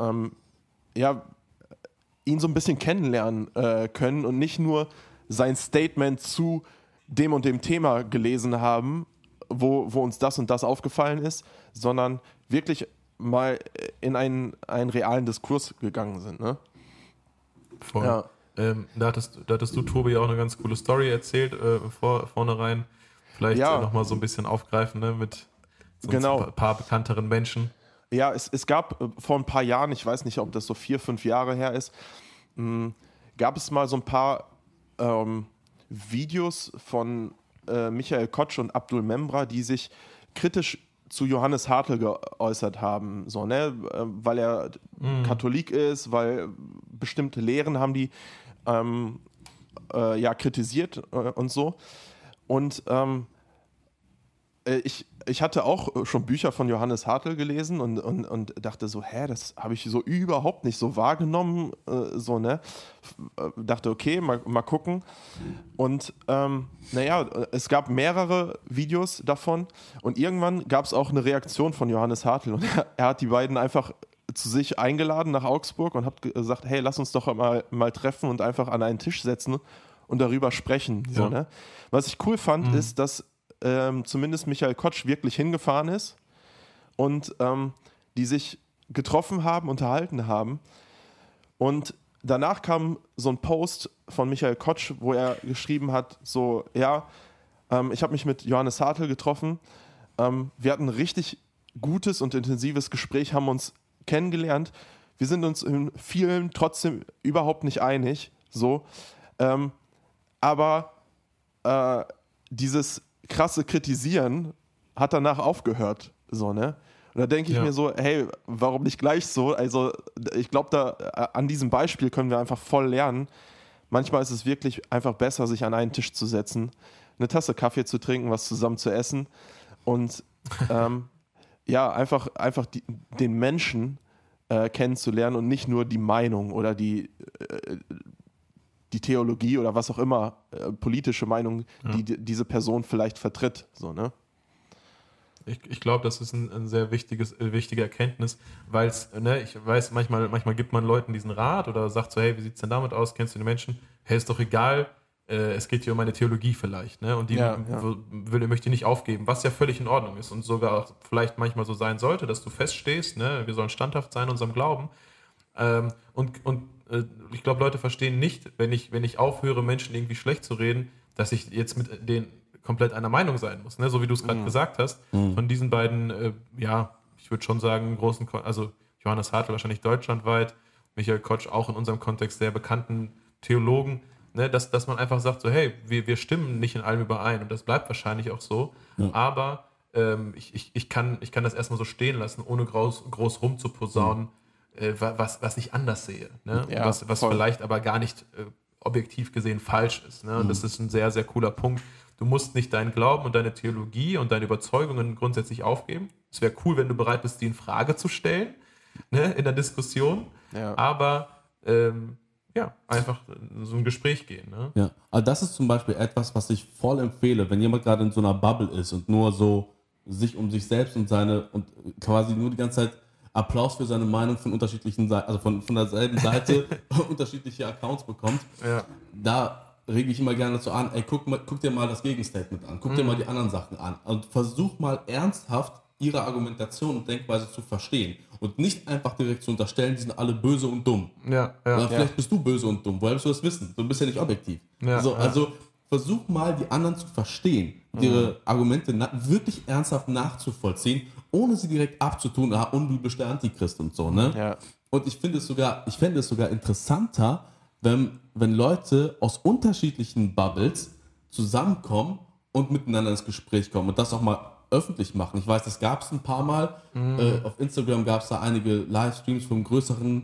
ihn so ein bisschen kennenlernen können und nicht nur sein Statement zu dem und dem Thema gelesen haben, wo uns das und das aufgefallen ist, sondern wirklich mal in einen realen Diskurs gegangen sind. Ne? Voll. Ja. Da hattest du, Tobi, auch eine ganz coole Story erzählt, vornherein. Vielleicht nochmal so ein bisschen aufgreifen, ne, mit so ein paar bekannteren Menschen. Ja, es gab vor ein paar Jahren, ich weiß nicht, ob das so 4-5 Jahre her ist, gab es mal so ein paar Videos von Michael Kotsch und Abdul Membra, die sich kritisch zu Johannes Hartl geäußert haben, so, ne? Weil er Katholik ist, weil bestimmte Lehren haben die kritisiert und so. Und ich hatte auch schon Bücher von Johannes Hartl gelesen und dachte so, das habe ich so überhaupt nicht so wahrgenommen, so, ne? Dachte, okay, mal gucken. Und es gab mehrere Videos davon und irgendwann gab es auch eine Reaktion von Johannes Hartl und er hat die beiden einfach zu sich eingeladen nach Augsburg und habe gesagt, hey, lass uns doch mal treffen und einfach an einen Tisch setzen und darüber sprechen. Ja. So, ne? Was ich cool fand, ist, dass zumindest Michael Kotsch wirklich hingefahren ist und die sich getroffen haben, unterhalten haben. Und danach kam so ein Post von Michael Kotsch, wo er geschrieben hat, so, ja, ich habe mich mit Johannes Hartl getroffen. Wir hatten ein richtig gutes und intensives Gespräch, haben uns kennengelernt. Wir sind uns in vielen trotzdem überhaupt nicht einig. So. Aber dieses krasse Kritisieren hat danach aufgehört. So, ne? Und da denke ich mir so, hey, warum nicht gleich so? Also ich glaube, an diesem Beispiel können wir einfach voll lernen. Manchmal ist es wirklich einfach besser, sich an einen Tisch zu setzen, eine Tasse Kaffee zu trinken, was zusammen zu essen und einfach den Menschen kennenzulernen und nicht nur die Meinung oder die Theologie oder was auch immer, politische Meinung, die diese Person vielleicht vertritt. So, ne? Ich glaube, das ist ein sehr wichtige Erkenntnis, weil es, ne, ich weiß, manchmal gibt man Leuten diesen Rat oder sagt so, hey, wie sieht es denn damit aus, kennst du den Menschen? Hey, ist doch egal, es geht hier um meine Theologie vielleicht, ne? Und die möchte ich nicht aufgeben, was ja völlig in Ordnung ist und sogar vielleicht manchmal so sein sollte, dass du feststehst, ne? Wir sollen standhaft sein in unserem Glauben. Ich glaube, Leute verstehen nicht, wenn ich aufhöre, Menschen irgendwie schlecht zu reden, dass ich jetzt mit denen komplett einer Meinung sein muss, ne? So wie du es gerade gesagt hast. Von diesen beiden, ich würde schon sagen, also Johannes Hartl wahrscheinlich deutschlandweit, Michael Kotsch auch in unserem Kontext sehr bekannten Theologen, ne? Dass man einfach sagt, so hey, wir stimmen nicht in allem überein und das bleibt wahrscheinlich auch so, aber ich kann das erstmal so stehen lassen, ohne groß rumzuposaunen, was ich anders sehe, ne? Ja, was vielleicht aber gar nicht objektiv gesehen falsch ist, ne? Und das ist ein sehr, sehr cooler Punkt. Du musst nicht deinen Glauben und deine Theologie und deine Überzeugungen grundsätzlich aufgeben. Es wäre cool, wenn du bereit bist, die in Frage zu stellen, ne, in der Diskussion, aber einfach so ein Gespräch gehen. Ne? Ja, also das ist zum Beispiel etwas, was ich voll empfehle, wenn jemand gerade in so einer Bubble ist und nur so sich um sich selbst und quasi nur die ganze Zeit Applaus für seine Meinung von unterschiedlichen Seiten, also von derselben Seite unterschiedliche Accounts bekommt. Ja. Da rege ich immer gerne dazu an, ey, guck dir mal das Gegenstatement an, guck dir mal die anderen Sachen an und versuch mal ernsthaft ihre Argumentation und Denkweise zu verstehen und nicht einfach direkt zu unterstellen, die sind alle böse und dumm. Vielleicht bist du böse und dumm, woher willst du das wissen? Du bist ja nicht objektiv. Also versuch mal, die anderen zu verstehen, ihre Argumente wirklich ernsthaft nachzuvollziehen, ohne sie direkt abzutun, unbiblisch der Antichrist und so. Ne? Ja. Und ich fände es sogar interessanter, wenn Leute aus unterschiedlichen Bubbles zusammenkommen und miteinander ins Gespräch kommen und das auch mal öffentlich machen. Ich weiß, das gab es ein paar Mal. Auf Instagram gab es da einige Livestreams von größeren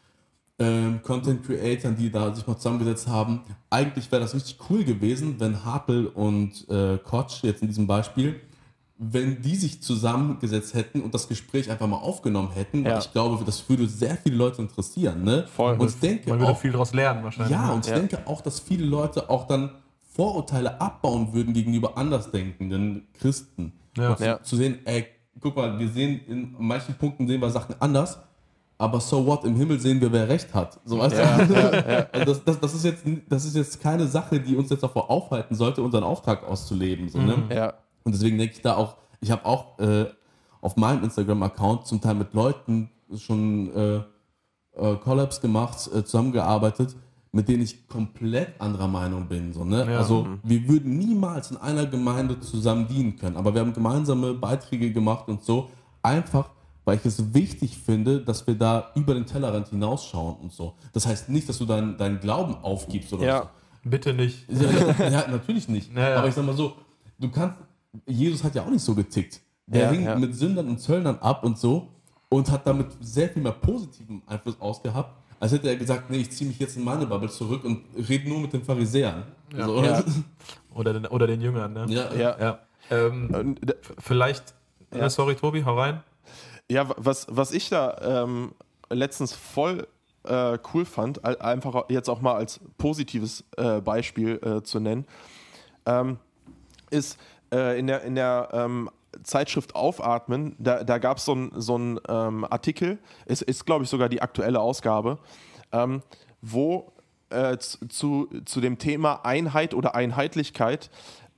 Content-Creatern, die da sich mal zusammengesetzt haben. Eigentlich wäre das richtig cool gewesen, wenn Hartl und Kotsch jetzt in diesem Beispiel, wenn die sich zusammengesetzt hätten und das Gespräch einfach mal aufgenommen hätten, weil ich glaube, das würde sehr viele Leute interessieren. Ne? Voll. Und man würde viel daraus lernen wahrscheinlich. Ja, und ich denke auch, dass viele Leute auch dann Vorurteile abbauen würden gegenüber andersdenkenden Christen. Ja. Zu sehen, ey, guck mal, wir sehen in manchen Punkten sehen wir Sachen anders, aber so what, im Himmel sehen wir, wer recht hat. So, weißt du? Also das ist jetzt keine Sache, die uns jetzt davor aufhalten sollte, unseren Auftrag auszuleben. So, ne? Ja. Und deswegen denke ich da auch, ich habe auch auf meinem Instagram-Account zum Teil mit Leuten schon Collabs gemacht, zusammengearbeitet, mit denen ich komplett anderer Meinung bin. So, ne? Ja. Also wir würden niemals in einer Gemeinde zusammen dienen können, aber wir haben gemeinsame Beiträge gemacht und so, einfach weil ich es wichtig finde, dass wir da über den Tellerrand hinausschauen und so. Das heißt nicht, dass du deinen Glauben aufgibst oder so. Bitte nicht. Ja, natürlich nicht. Ja. Aber ich sag mal so, Jesus hat ja auch nicht so getickt. Der hing mit Sündern und Zöllnern ab und so und hat damit sehr viel mehr positiven Einfluss ausgehabt, als hätte er gesagt, nee, ich ziehe mich jetzt in meine Bubble zurück und rede nur mit den Pharisäern. Ja. So. Ja. Oder den Jüngern, ne? Ja. Vielleicht, sorry Tobi, hau rein. Ja, was ich da letztens voll cool fand, einfach jetzt auch mal als positives Beispiel zu nennen, ist in der Zeitschrift Aufatmen, da gab es so ein Artikel, ist glaube ich sogar die aktuelle Ausgabe, wo zu dem Thema Einheit oder Einheitlichkeit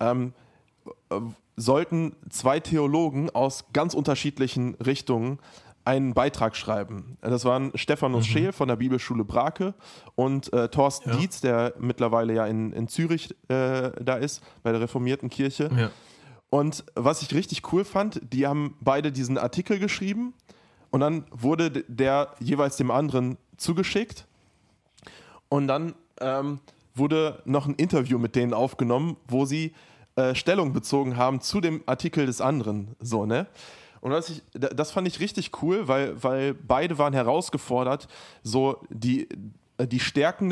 sollten 2 Theologen aus ganz unterschiedlichen Richtungen einen Beitrag schreiben. Das waren Stephanus Scheel von der Bibelschule Brake und Thorsten Dietz, der mittlerweile ja in Zürich da ist, bei der reformierten Kirche. Ja. Und was ich richtig cool fand, die haben beide diesen Artikel geschrieben und dann wurde der jeweils dem anderen zugeschickt und dann wurde noch ein Interview mit denen aufgenommen, wo sie Stellung bezogen haben zu dem Artikel des anderen. So, ne? Und das fand ich richtig cool, weil beide waren herausgefordert, so die Stärken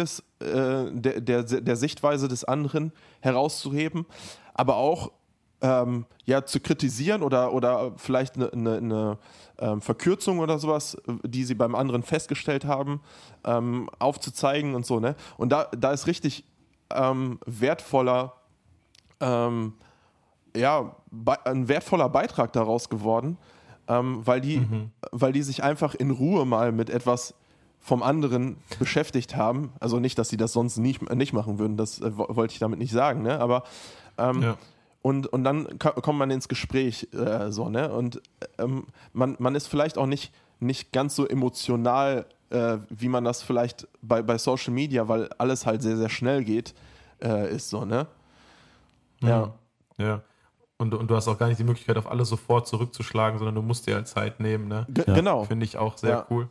der Sichtweise des anderen herauszuheben, aber auch zu kritisieren oder vielleicht eine Verkürzung oder sowas, die sie beim anderen festgestellt haben, aufzuzeigen und so, ne? Und da ist richtig wertvoller ein wertvoller Beitrag daraus geworden, weil die sich einfach in Ruhe mal mit etwas vom anderen beschäftigt haben. Also nicht, dass sie das sonst nicht machen würden, das wollte ich damit nicht sagen, ne? Aber und dann kommt man ins Gespräch so, ne? Und man ist vielleicht auch nicht ganz so emotional, wie man das vielleicht bei Social Media, weil alles halt sehr, sehr schnell geht, ist so, ne? Ja. Ja. Und du hast auch gar nicht die Möglichkeit, auf alles sofort zurückzuschlagen, sondern du musst dir halt Zeit nehmen, ne? Genau. Finde ich auch sehr cool.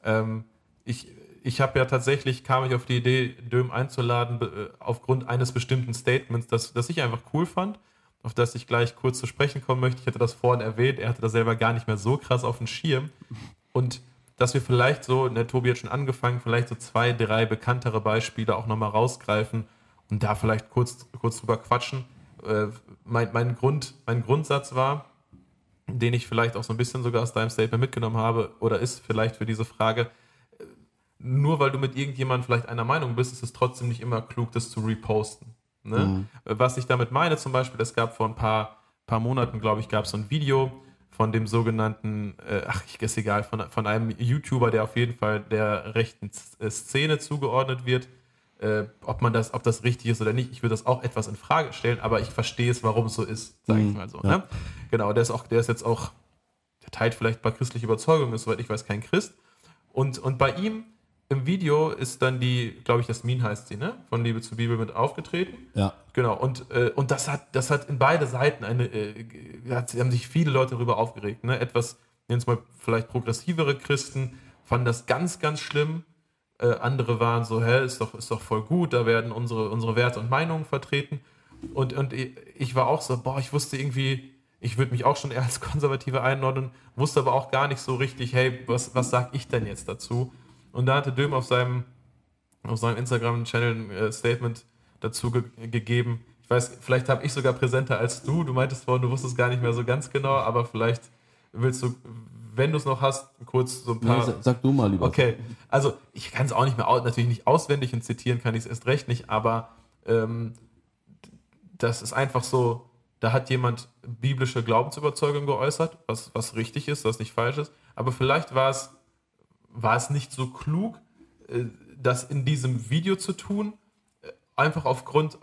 Ich habe ja tatsächlich, kam ich auf die Idee, Döhm einzuladen, aufgrund eines bestimmten Statements, das ich einfach cool fand, auf das ich gleich kurz zu sprechen kommen möchte. Ich hatte das vorhin erwähnt, er hatte das selber gar nicht mehr so krass auf dem Schirm. Und dass wir vielleicht so, ne, Tobi hat schon angefangen, vielleicht so 2, 3 bekanntere Beispiele auch nochmal rausgreifen und da vielleicht kurz drüber quatschen. Mein Grundsatz war, den ich vielleicht auch so ein bisschen sogar aus deinem Statement mitgenommen habe, oder ist vielleicht für diese Frage, nur weil du mit irgendjemandem vielleicht einer Meinung bist, ist es trotzdem nicht immer klug, das zu reposten. Ne? Was ich damit meine zum Beispiel, es gab vor ein paar Monaten, glaube ich, gab es so ein Video von dem sogenannten, ist egal, von einem YouTuber, der auf jeden Fall der rechten Szene zugeordnet wird. Ob das richtig ist oder nicht, ich würde das auch etwas in Frage stellen, aber ich verstehe es, warum es so ist, sage ich mal so. Ja. Ne? Genau, der teilt vielleicht ein paar christliche Überzeugungen, ist, soweit ich weiß, kein Christ. Und bei ihm im Video ist dann die, glaube ich, Jasmin heißt sie, ne? Von Liebe zur Bibel mit aufgetreten. Ja. Genau, und das hat in beide Seiten haben sich viele Leute darüber aufgeregt. Ne? Etwas, nennen wir mal vielleicht progressivere Christen, fanden das ganz, ganz schlimm. Andere waren so, ist doch voll gut, da werden unsere Werte und Meinungen vertreten. Und ich war auch so, ich wusste irgendwie, ich würde mich auch schon eher als Konservative einordnen, wusste aber auch gar nicht so richtig, hey, was sag ich denn jetzt dazu? Und da hatte Döhm auf seinem Instagram-Channel ein Statement dazu gegeben. Ich weiß, vielleicht habe ich sogar präsenter als du. Du meintest vorhin, du wusstest gar nicht mehr so ganz genau, aber vielleicht willst du, wenn du es noch hast, kurz so ein paar... Nee, sag du mal lieber. Okay, also ich kann es auch nicht mehr, natürlich nicht auswendig und zitieren kann ich es erst recht nicht, aber das ist einfach so, da hat jemand biblische Glaubensüberzeugung geäußert, was richtig ist, was nicht falsch ist, aber vielleicht war es nicht so klug, das in diesem Video zu tun, einfach aufgrund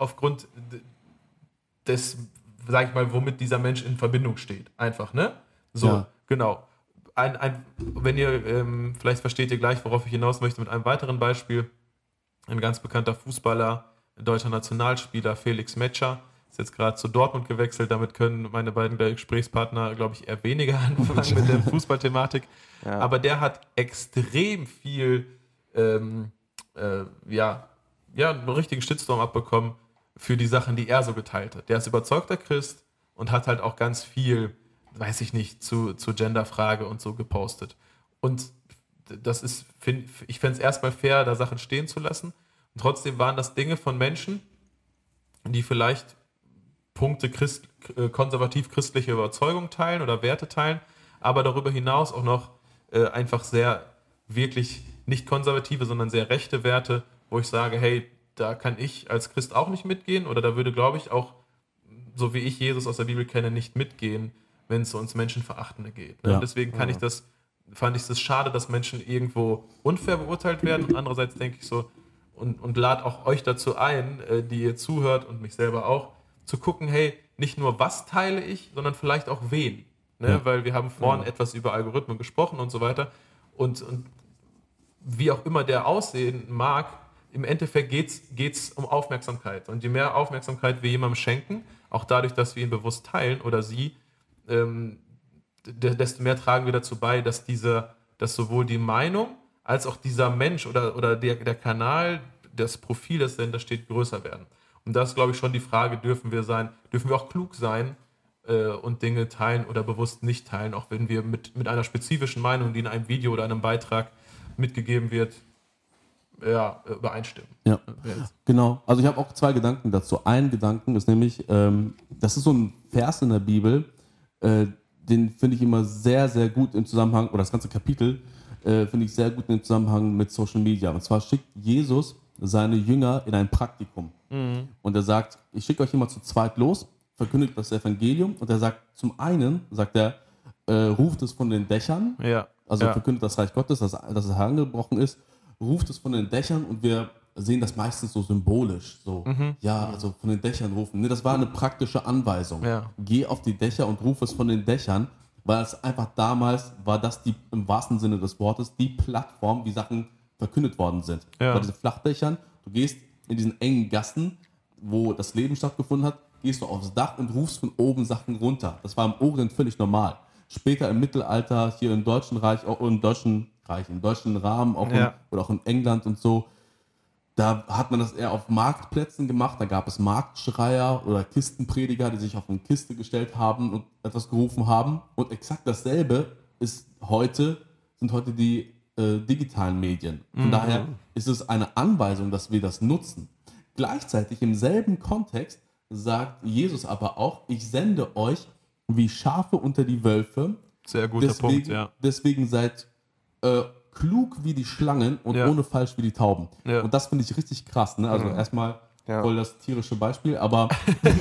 des, sag ich mal, womit dieser Mensch in Verbindung steht. Einfach, ne? So, ja. Genau. Wenn ihr, vielleicht versteht ihr gleich, worauf ich hinaus möchte, mit einem weiteren Beispiel. Ein ganz bekannter Fußballer, deutscher Nationalspieler, Felix Metscher, ist jetzt gerade zu Dortmund gewechselt. Damit können meine beiden Gesprächspartner, glaube ich, eher weniger anfangen mit der Fußballthematik. Ja. Aber der hat extrem viel, einen richtigen Shitstorm abbekommen für die Sachen, die er so geteilt hat. Der ist überzeugter Christ und hat halt auch ganz viel, weiß ich nicht, zu Genderfrage und so gepostet. Und das ist, ich fände es erstmal fair, da Sachen stehen zu lassen. Und trotzdem waren das Dinge von Menschen, die vielleicht Punkte konservativ-christliche Überzeugung teilen oder Werte teilen, aber darüber hinaus auch noch einfach sehr, wirklich nicht konservative, sondern sehr rechte Werte, wo ich sage, hey, da kann ich als Christ auch nicht mitgehen oder da würde, glaube ich, auch, so wie ich Jesus aus der Bibel kenne, nicht mitgehen, wenn es ums Menschenverachtende geht. Ne? Ja. Deswegen fand ich es schade, dass Menschen irgendwo unfair beurteilt werden. Und andererseits denke ich so, und lade auch euch dazu ein, die ihr zuhört und mich selber auch, zu gucken, hey, nicht nur was teile ich, sondern vielleicht auch wen. Ne? Ja. Weil wir haben vorhin etwas über Algorithmen gesprochen und so weiter. Und wie auch immer der aussehen mag, im Endeffekt geht's um Aufmerksamkeit. Und je mehr Aufmerksamkeit wir jemandem schenken, auch dadurch, dass wir ihn bewusst teilen oder sie, desto mehr tragen wir dazu bei, dass sowohl die Meinung als auch dieser Mensch oder der Kanal, das Profil, das dahinter steht, größer werden. Und das ist, glaube ich, schon die Frage, dürfen wir auch klug sein und Dinge teilen oder bewusst nicht teilen, auch wenn wir mit einer spezifischen Meinung, die in einem Video oder einem Beitrag mitgegeben wird, übereinstimmen. Ja, genau. Also ich habe auch 2 Gedanken dazu. Ein Gedanken ist nämlich, das ist so ein Vers in der Bibel, den finde ich immer sehr, sehr gut im Zusammenhang, oder das ganze Kapitel finde ich sehr gut im Zusammenhang mit Social Media. Und zwar schickt Jesus seine Jünger in ein Praktikum. Und er sagt, ich schicke euch immer zu zweit los, verkündigt das Evangelium. Und er sagt, zum einen, sagt er, ruft es von den Dächern, verkündet das Reich Gottes, dass es herangebrochen ist, ruft es von den Dächern, und wir sehen das meistens so symbolisch, also von den Dächern rufen. Ne, das war eine praktische Anweisung. Ja. Geh auf die Dächer und ruf es von den Dächern, weil es einfach damals war das im wahrsten Sinne des Wortes die Plattform, wie Sachen verkündet worden sind. Ja. Bei diesen Flachdächern, du gehst in diesen engen Gassen, wo das Leben stattgefunden hat, gehst du aufs Dach und rufst von oben Sachen runter. Das war im Orient völlig normal. Später im Mittelalter, hier im Deutschen Reich, auch im deutschen Rahmen, oder auch in England und so, da hat man das eher auf Marktplätzen gemacht. Da gab es Marktschreier oder Kistenprediger, die sich auf eine Kiste gestellt haben und etwas gerufen haben. Und exakt dasselbe sind heute die digitalen Medien. Von daher ist es eine Anweisung, dass wir das nutzen. Gleichzeitig im selben Kontext sagt Jesus aber auch, ich sende euch wie Schafe unter die Wölfe. Sehr guter Punkt, ja. Deswegen seid klug wie die Schlangen und ohne falsch wie die Tauben. Ja. Und das finde ich richtig krass. Ne? Also erstmal voll das tierische Beispiel, aber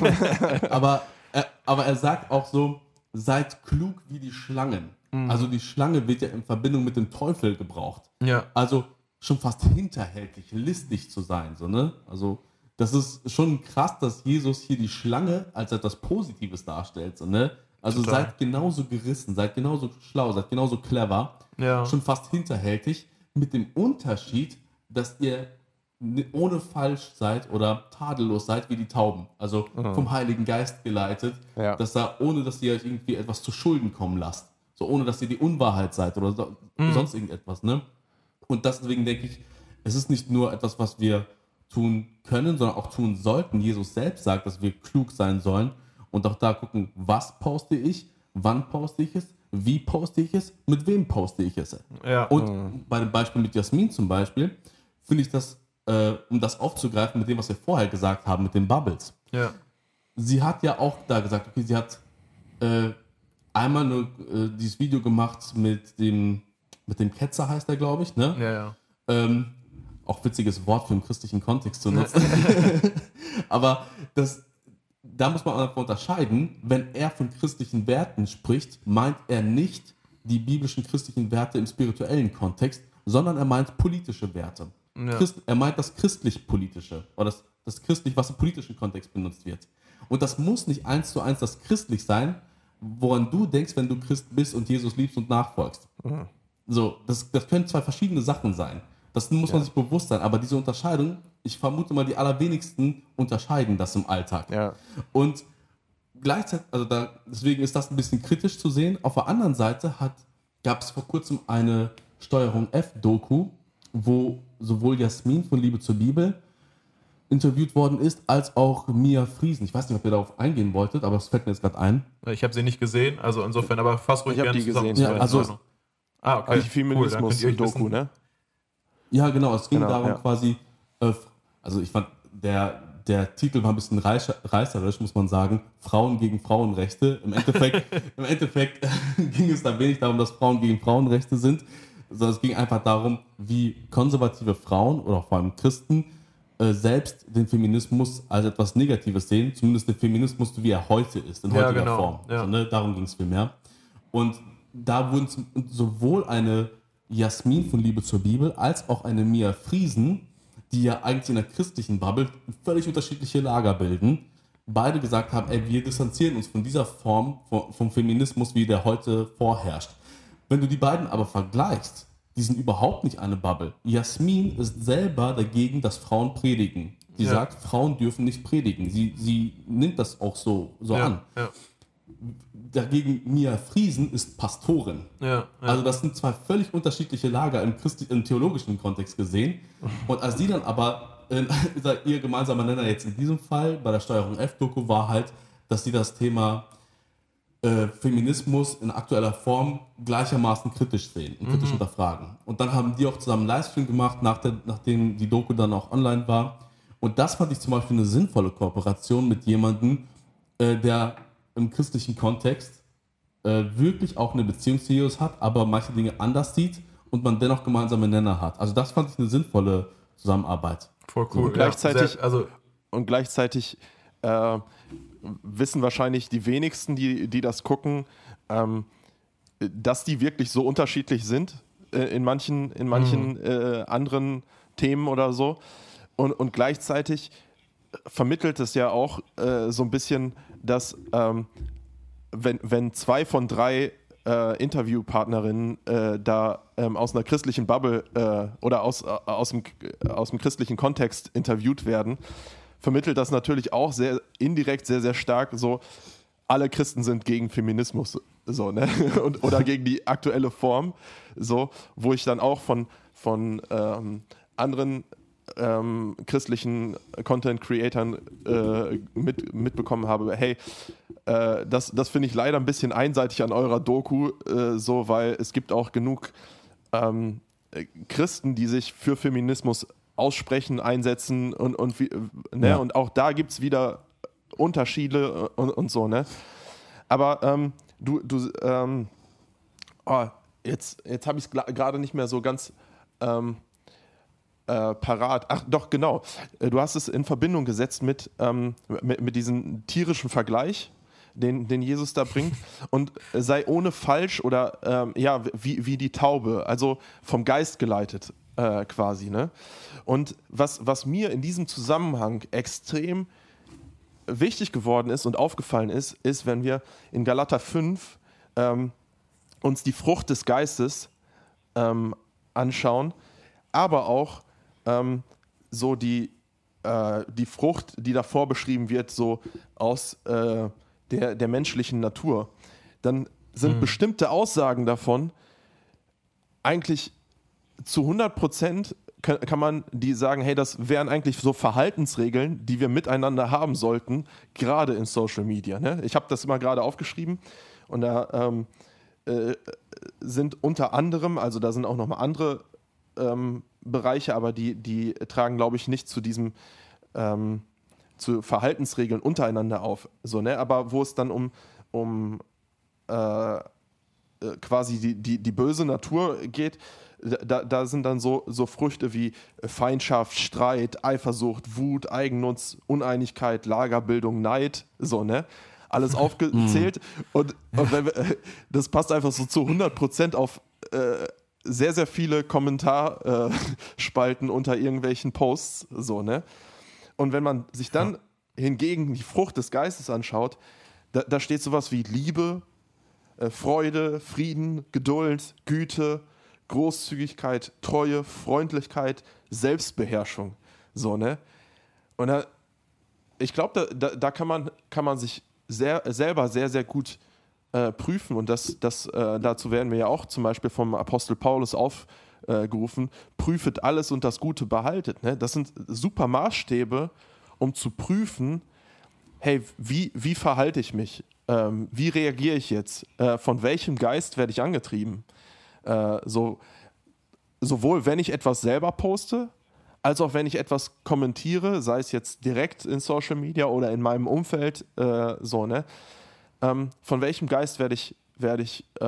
er sagt auch so, seid klug wie die Schlangen. Also die Schlange wird ja in Verbindung mit dem Teufel gebraucht. Ja. Also schon fast hinterhältig, listig zu sein. So, ne? Also das ist schon krass, dass Jesus hier die Schlange als etwas Positives darstellt. So, ne? Also total. Seid genauso gerissen, seid genauso schlau, seid genauso clever. Ja. Schon fast hinterhältig, mit dem Unterschied, dass ihr ohne falsch seid oder tadellos seid wie die Tauben. Also vom Heiligen Geist geleitet, ohne dass ihr euch irgendwie etwas zu Schulden kommen lasst. So ohne dass ihr die Unwahrheit seid oder sonst irgendetwas. Ne? Und deswegen denke ich, es ist nicht nur etwas, was wir tun können, sondern auch tun sollten. Jesus selbst sagt, dass wir klug sein sollen und auch da gucken, was poste ich, wann poste ich es, wie poste ich es, mit wem poste ich es. Ja. Und bei dem Beispiel mit Jasmin zum Beispiel, finde ich das, um das aufzugreifen mit dem, was wir vorher gesagt haben, mit den Bubbles. Ja. Sie hat ja auch da gesagt, okay, sie hat einmal nur dieses Video gemacht mit dem Ketzer, heißt er, glaube ich, ne? Ja, ja. Auch witziges Wort für einen christlichen Kontext zu nutzen. Aber da muss man einfach unterscheiden, wenn er von christlichen Werten spricht, meint er nicht die biblischen christlichen Werte im spirituellen Kontext, sondern er meint politische Werte. Ja. Er meint das christlich-politische oder das christlich, was im politischen Kontext benutzt wird. Und das muss nicht 1:1 das christlich sein, woran du denkst, wenn du Christ bist und Jesus liebst und nachfolgst. So, das können 2 verschiedene Sachen sein. Das muss man sich bewusst sein. Aber diese Unterscheidung, ich vermute mal, die allerwenigsten unterscheiden das im Alltag. Ja. Und gleichzeitig, deswegen ist das ein bisschen kritisch zu sehen. Auf der anderen Seite gab es vor kurzem eine Steuerung F-Doku, wo sowohl Jasmin von Liebe zur Bibel interviewt worden ist, als auch Mia Friesen. Ich weiß nicht, ob ihr darauf eingehen wolltet, aber es fällt mir jetzt gerade ein. Ich habe sie nicht gesehen, also insofern, aber fast ruhig gerne zusammen. Ja, also okay. Antifeminismus-Doku, ne? Ja, genau. Es ging darum quasi, also ich fand, der Titel war ein bisschen reißerisch, muss man sagen. Frauen gegen Frauenrechte. Im Endeffekt ging es da wenig darum, dass Frauen gegen Frauenrechte sind, sondern es ging einfach darum, wie konservative Frauen oder vor allem Christen selbst den Feminismus als etwas Negatives sehen, zumindest den Feminismus, wie er heute ist, in heutiger Form. Ja. Also, darum ging es viel mehr. Und da wurden sowohl eine Jasmin von Liebe zur Bibel als auch eine Mia Friesen, die ja eigentlich in der christlichen Bubble völlig unterschiedliche Lager bilden, beide gesagt haben, wir distanzieren uns von dieser Form vom Feminismus, wie der heute vorherrscht. Wenn du die beiden aber vergleichst, die sind überhaupt nicht eine Bubble. Jasmin ist selber dagegen, dass Frauen predigen. Sie sagt, Frauen dürfen nicht predigen. Sie nimmt das auch so an. Ja. Dagegen Mia Friesen ist Pastorin. Also das sind zwei völlig unterschiedliche Lager im theologischen Kontext gesehen. Und als die dann aber, ihr gemeinsamer Nenner jetzt in diesem Fall bei der Steuerung F-Doku war halt, dass sie das Thema Feminismus in aktueller Form gleichermaßen kritisch sehen und kritisch hinterfragen. Und dann haben die auch zusammen einen Livestream gemacht, nachdem die Doku dann auch online war. Und das fand ich zum Beispiel eine sinnvolle Kooperation mit jemandem, der im christlichen Kontext wirklich auch eine Beziehung zu Jesus hat, aber manche Dinge anders sieht und man dennoch gemeinsame Nenner hat. Also das fand ich eine sinnvolle Zusammenarbeit. Voll cool. Und gleichzeitig wissen wahrscheinlich die wenigsten, die das gucken, dass die wirklich so unterschiedlich sind in manchen anderen Themen oder so. Und gleichzeitig vermittelt es ja auch so ein bisschen, dass wenn 2 von 3 Interviewpartnerinnen da aus einer christlichen Bubble oder aus dem christlichen Kontext interviewt werden, vermittelt das natürlich auch sehr indirekt sehr stark so, alle Christen sind gegen Feminismus, so, ne? Oder gegen die aktuelle Form, so, wo ich dann auch von anderen christlichen Content-Creatern mitbekommen habe, hey, das finde ich leider ein bisschen einseitig an eurer Doku, so, weil es gibt auch genug Christen, die sich für Feminismus aussprechen, einsetzen und auch da gibt es wieder Unterschiede und so, ne? Aber jetzt habe ich es gerade nicht mehr so ganz parat. Ach doch, genau. Du hast es in Verbindung gesetzt mit diesem tierischen Vergleich, den Jesus da bringt, und sei ohne falsch oder wie die Taube, also vom Geist geleitet quasi, ne? Und was mir in diesem Zusammenhang extrem wichtig geworden ist und aufgefallen ist, wenn wir in Galater 5 uns die Frucht des Geistes anschauen, aber auch so die Frucht, die davor beschrieben wird, so aus der menschlichen Natur, dann sind bestimmte Aussagen davon eigentlich zu 100% kann man die sagen, hey, das wären eigentlich so Verhaltensregeln, die wir miteinander haben sollten, gerade in Social Media. Ne? Ich habe das immer gerade aufgeschrieben und da sind unter anderem, also da sind auch nochmal andere Bereiche, aber die tragen, glaube ich, nicht zu diesem zu Verhaltensregeln untereinander auf. So, ne? Aber wo es dann um quasi die böse Natur geht, da sind dann so Früchte wie Feindschaft, Streit, Eifersucht, Wut, Eigennutz, Uneinigkeit, Lagerbildung, Neid, so, ne? Alles aufgezählt. Und das passt einfach so zu 100% auf sehr, sehr viele Kommentarspalten unter irgendwelchen Posts, so, ne? Und wenn man sich dann hingegen die Frucht des Geistes anschaut, da steht sowas wie Liebe, Freude, Frieden, Geduld, Güte, Großzügigkeit, Treue, Freundlichkeit, Selbstbeherrschung. So, ne? Und ich glaube, da kann man sich selber sehr, sehr gut prüfen. Und dazu werden wir ja auch zum Beispiel vom Apostel Paulus aufgerufen, prüfet alles und das Gute behaltet. Ne? Das sind super Maßstäbe, um zu prüfen, hey, wie verhalte ich mich? Wie reagiere ich jetzt? Von welchem Geist werde ich angetrieben? Sowohl wenn ich etwas selber poste, als auch wenn ich etwas kommentiere, sei es jetzt direkt in Social Media oder in meinem Umfeld, so, ne? Von welchem Geist werde ich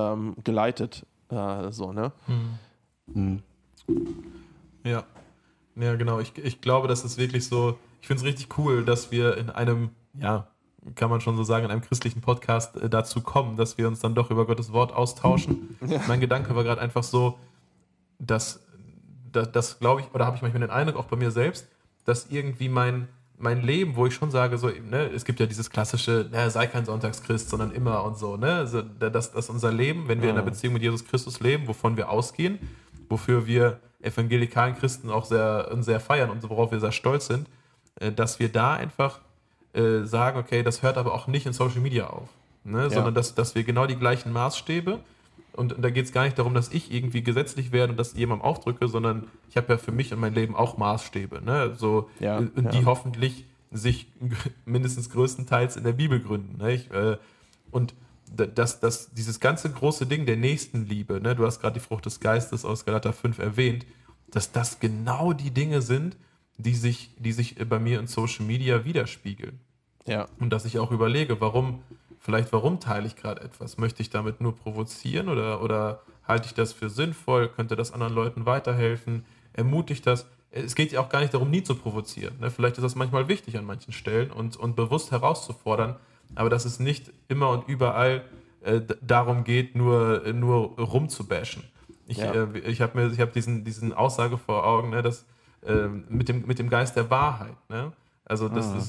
geleitet, so, ne? Ja. Ja, genau. Ich glaube, das ist wirklich so, ich finde es richtig cool, dass wir in einem, ja, kann man schon so sagen, in einem christlichen Podcast dazu kommen, dass wir uns dann doch über Gottes Wort austauschen. Ja. Mein Gedanke war gerade einfach so, dass glaube ich, oder habe ich manchmal den Eindruck, auch bei mir selbst, dass irgendwie mein Leben, wo ich schon sage, so, ne, es gibt ja dieses klassische, sei kein Sonntagschrist, sondern immer und so, ne, also, dass unser Leben, wenn wir in einer Beziehung mit Jesus Christus leben, wovon wir ausgehen, wofür wir evangelikalen Christen auch sehr feiern und worauf wir sehr stolz sind, dass wir da einfach sagen, okay, das hört aber auch nicht in Social Media auf, ne, sondern dass wir genau die gleichen Maßstäbe, und da geht es gar nicht darum, dass ich irgendwie gesetzlich werde und das jemandem aufdrücke, sondern ich habe ja für mich und mein Leben auch Maßstäbe, ne, so, die hoffentlich sich mindestens größtenteils in der Bibel gründen, ne, und dass dieses ganze große Ding der Nächstenliebe, ne, du hast gerade die Frucht des Geistes aus Galater 5 erwähnt, dass das genau die Dinge sind, die sich bei mir in Social Media widerspiegeln. Ja. Und dass ich auch überlege, warum teile ich gerade etwas? Möchte ich damit nur provozieren oder halte ich das für sinnvoll? Könnte das anderen Leuten weiterhelfen? Ermutigt das? Es geht ja auch gar nicht darum, nie zu provozieren, ne? Vielleicht ist das manchmal wichtig an manchen Stellen und bewusst herauszufordern, aber dass es nicht immer und überall darum geht, nur rumzubashen. Ich habe diesen Aussage vor Augen, ne, dass mit dem Geist der Wahrheit, ne? Also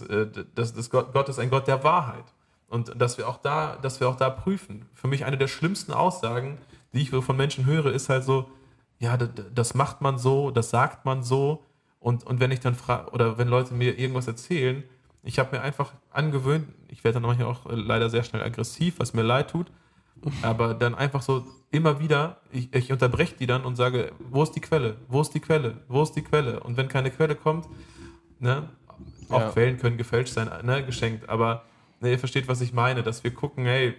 Gott ist ein Gott der Wahrheit. Und dass wir auch da prüfen. Für mich eine der schlimmsten Aussagen, die ich von Menschen höre, ist halt so, ja, das macht man so, das sagt man so. Und wenn ich dann frage, oder wenn Leute mir irgendwas erzählen, ich habe mir einfach angewöhnt, ich werde dann manchmal auch leider sehr schnell aggressiv, was mir leid tut, aber dann einfach so immer wieder, ich unterbreche die dann und sage, wo ist die Quelle? Wo ist die Quelle? Wo ist die Quelle? Und wenn keine Quelle kommt, ne, auch Quellen können gefälscht sein, ne, geschenkt, aber ne, ihr versteht, was ich meine, dass wir gucken, hey,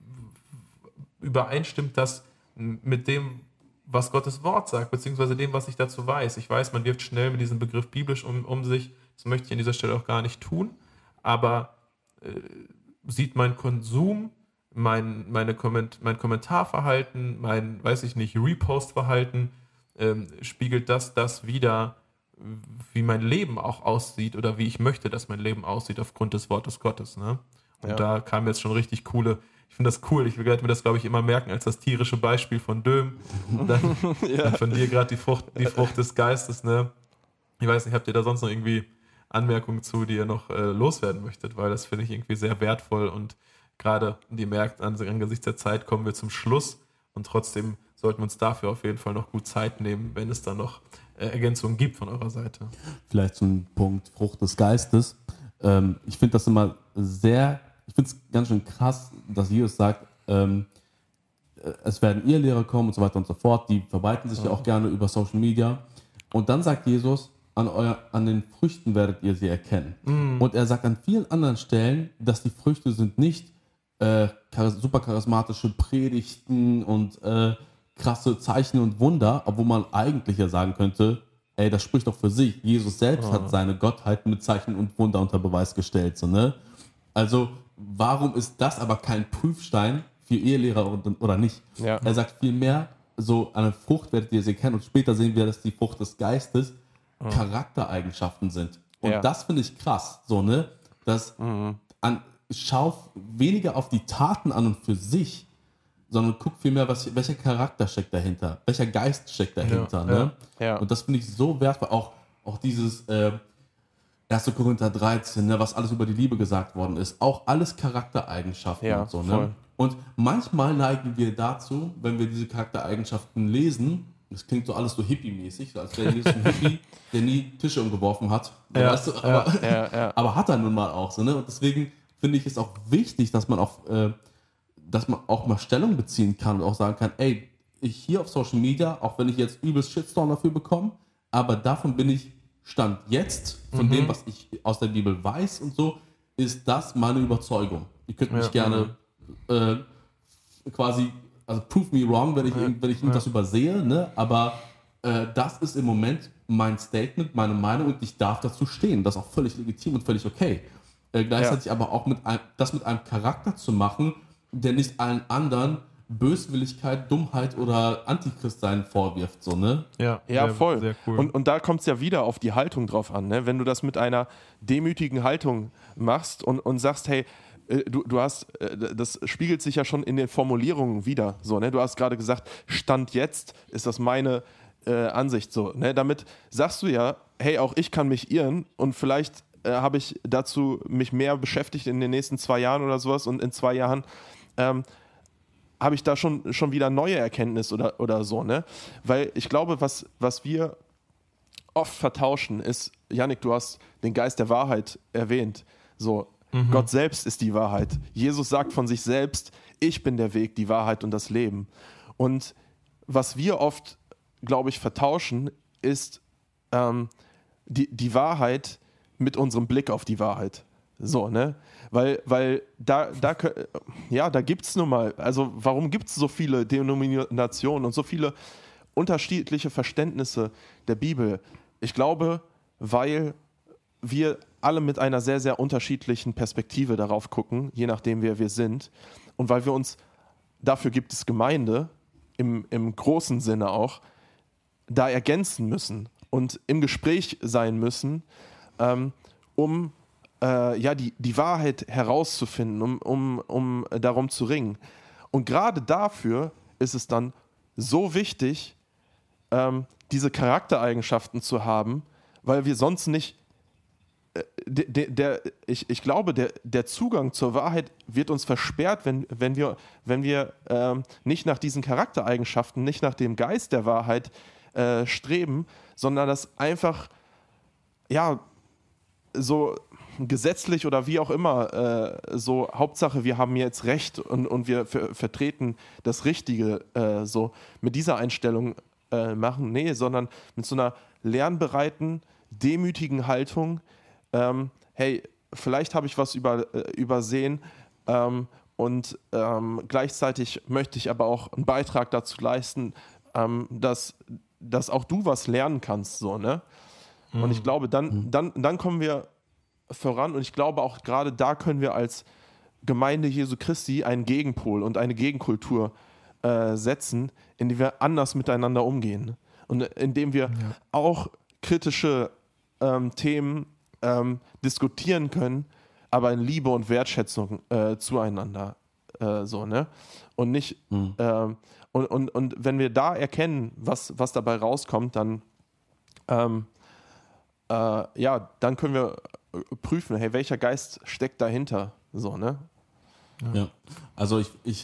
übereinstimmt das mit dem, was Gottes Wort sagt, beziehungsweise dem, was ich dazu weiß. Ich weiß, man wirft schnell mit diesem Begriff biblisch um sich, das möchte ich an dieser Stelle auch gar nicht tun, aber sieht mein Konsum, mein Kommentarverhalten, mein, weiß ich nicht, Repost-Verhalten, spiegelt das wider, wie mein Leben auch aussieht oder wie ich möchte, dass mein Leben aussieht aufgrund des Wortes Gottes. Ne? Und da kamen jetzt schon richtig coole, ich finde das cool, ich werde mir das, glaube ich, immer merken als das tierische Beispiel von Döhm. Dann von dir gerade die Frucht des Geistes. Ne? Ich weiß nicht, habt ihr da sonst noch irgendwie Anmerkungen zu, die ihr noch loswerden möchtet? Weil das finde ich irgendwie sehr wertvoll und gerade, ihr merkt, angesichts der Zeit kommen wir zum Schluss und trotzdem sollten wir uns dafür auf jeden Fall noch gut Zeit nehmen, wenn es dann noch Ergänzungen gibt von eurer Seite. Vielleicht zum Punkt Frucht des Geistes. Ich finde das immer ich finde es ganz schön krass, dass Jesus sagt, es werden Irrlehrer kommen und so weiter und so fort, die verbreiten sich ja auch gerne über Social Media. Und dann sagt Jesus, an den Früchten werdet ihr sie erkennen. Und er sagt an vielen anderen Stellen, dass die Früchte sind nicht super charismatische Predigten und krasse Zeichen und Wunder, obwohl man eigentlich ja sagen könnte, ey, das spricht doch für sich. Jesus selbst hat seine Gottheit mit Zeichen und Wunder unter Beweis gestellt. So, ne? Also, warum ist das aber kein Prüfstein für Ehelehrer oder nicht? Ja. Er sagt vielmehr, so eine Frucht werdet ihr sie kennen und später sehen wir, dass die Frucht des Geistes Charaktereigenschaften sind. Und das finde ich krass, so, ne? Dass schau weniger auf die Taten an und für sich, sondern guck vielmehr, welcher Charakter steckt dahinter, welcher Geist steckt dahinter. Ne? Ja. Und das finde ich so wertvoll. Auch dieses 1. Korinther 13, ne, was alles über die Liebe gesagt worden ist, auch alles Charaktereigenschaften und so. Ne? Und manchmal neigen wir dazu, wenn wir diese Charaktereigenschaften lesen, das klingt so alles so hippie-mäßig, als wäre Jesus ein Hippie, der nie Tische umgeworfen hat. Weißt du? Aber hat er nun mal auch. So, ne? Und deswegen finde ich es auch wichtig, dass man auch mal Stellung beziehen kann und auch sagen kann, ey, ich hier auf Social Media, auch wenn ich jetzt übelst Shitstorm dafür bekomme, aber davon bin ich Stand jetzt, von dem, was ich aus der Bibel weiß und so, ist das meine Überzeugung. Ihr könnt mich gerne quasi, also prove me wrong, wenn ich irgendwas übersehe, ne? Aber das ist im Moment mein Statement, meine Meinung und ich darf dazu stehen. Das ist auch völlig legitim und völlig okay. Gleichzeitig aber auch mit einem Charakter zu machen, der nicht allen anderen Böswilligkeit, Dummheit oder Antichristsein vorwirft, so, ne? Ja, sehr, voll. Sehr cool. Und da kommt es ja wieder auf die Haltung drauf an, ne? Wenn du das mit einer demütigen Haltung machst und sagst, hey, du hast, das spiegelt sich ja schon in den Formulierungen wieder, so, ne? Du hast gerade gesagt, Stand jetzt ist das meine Ansicht, so, ne? Damit sagst du ja, hey, auch ich kann mich irren und vielleicht habe ich dazu mich mehr beschäftigt in den nächsten 2 Jahren oder sowas und in 2 Jahren habe ich da schon wieder neue Erkenntnis oder so, ne? Weil ich glaube, was wir oft vertauschen ist, Yannick, du hast den Geist der Wahrheit erwähnt, so, Gott selbst ist die Wahrheit. Jesus sagt von sich selbst, ich bin der Weg, die Wahrheit und das Leben. Und was wir oft, glaube ich, vertauschen, ist die Wahrheit mit unserem Blick auf die Wahrheit. So, ne? Weil da gibt es nun mal, also warum gibt es so viele Denominationen und so viele unterschiedliche Verständnisse der Bibel? Ich glaube, weil wir alle mit einer sehr, sehr unterschiedlichen Perspektive darauf gucken, je nachdem, wer wir sind. Und weil wir uns, dafür gibt es Gemeinde, im großen Sinne auch, da ergänzen müssen und im Gespräch sein müssen, um die Wahrheit herauszufinden, um darum zu ringen. Und gerade dafür ist es dann so wichtig, diese Charaktereigenschaften zu haben, weil wir sonst nicht, ich glaube, der Zugang zur Wahrheit wird uns versperrt, wenn wir nicht nach diesen Charaktereigenschaften, nicht nach dem Geist der Wahrheit streben, sondern das einfach, so gesetzlich oder wie auch immer, so Hauptsache, wir haben jetzt Recht und wir vertreten das Richtige, so mit dieser Einstellung machen. Nee, sondern mit so einer lernbereiten, demütigen Haltung, hey, vielleicht habe ich was übersehen und gleichzeitig möchte ich aber auch einen Beitrag dazu leisten, dass auch du was lernen kannst, so, ne? Und ich glaube, dann kommen wir voran und ich glaube auch gerade da können wir als Gemeinde Jesu Christi einen Gegenpol und eine Gegenkultur setzen, in der wir anders miteinander umgehen und indem wir auch kritische Themen diskutieren können, aber in Liebe und Wertschätzung zueinander, so, ne? Und nicht und wenn wir da erkennen, was dabei rauskommt, dann dann können wir prüfen, hey, welcher Geist steckt dahinter, so, ne? Ja, also ich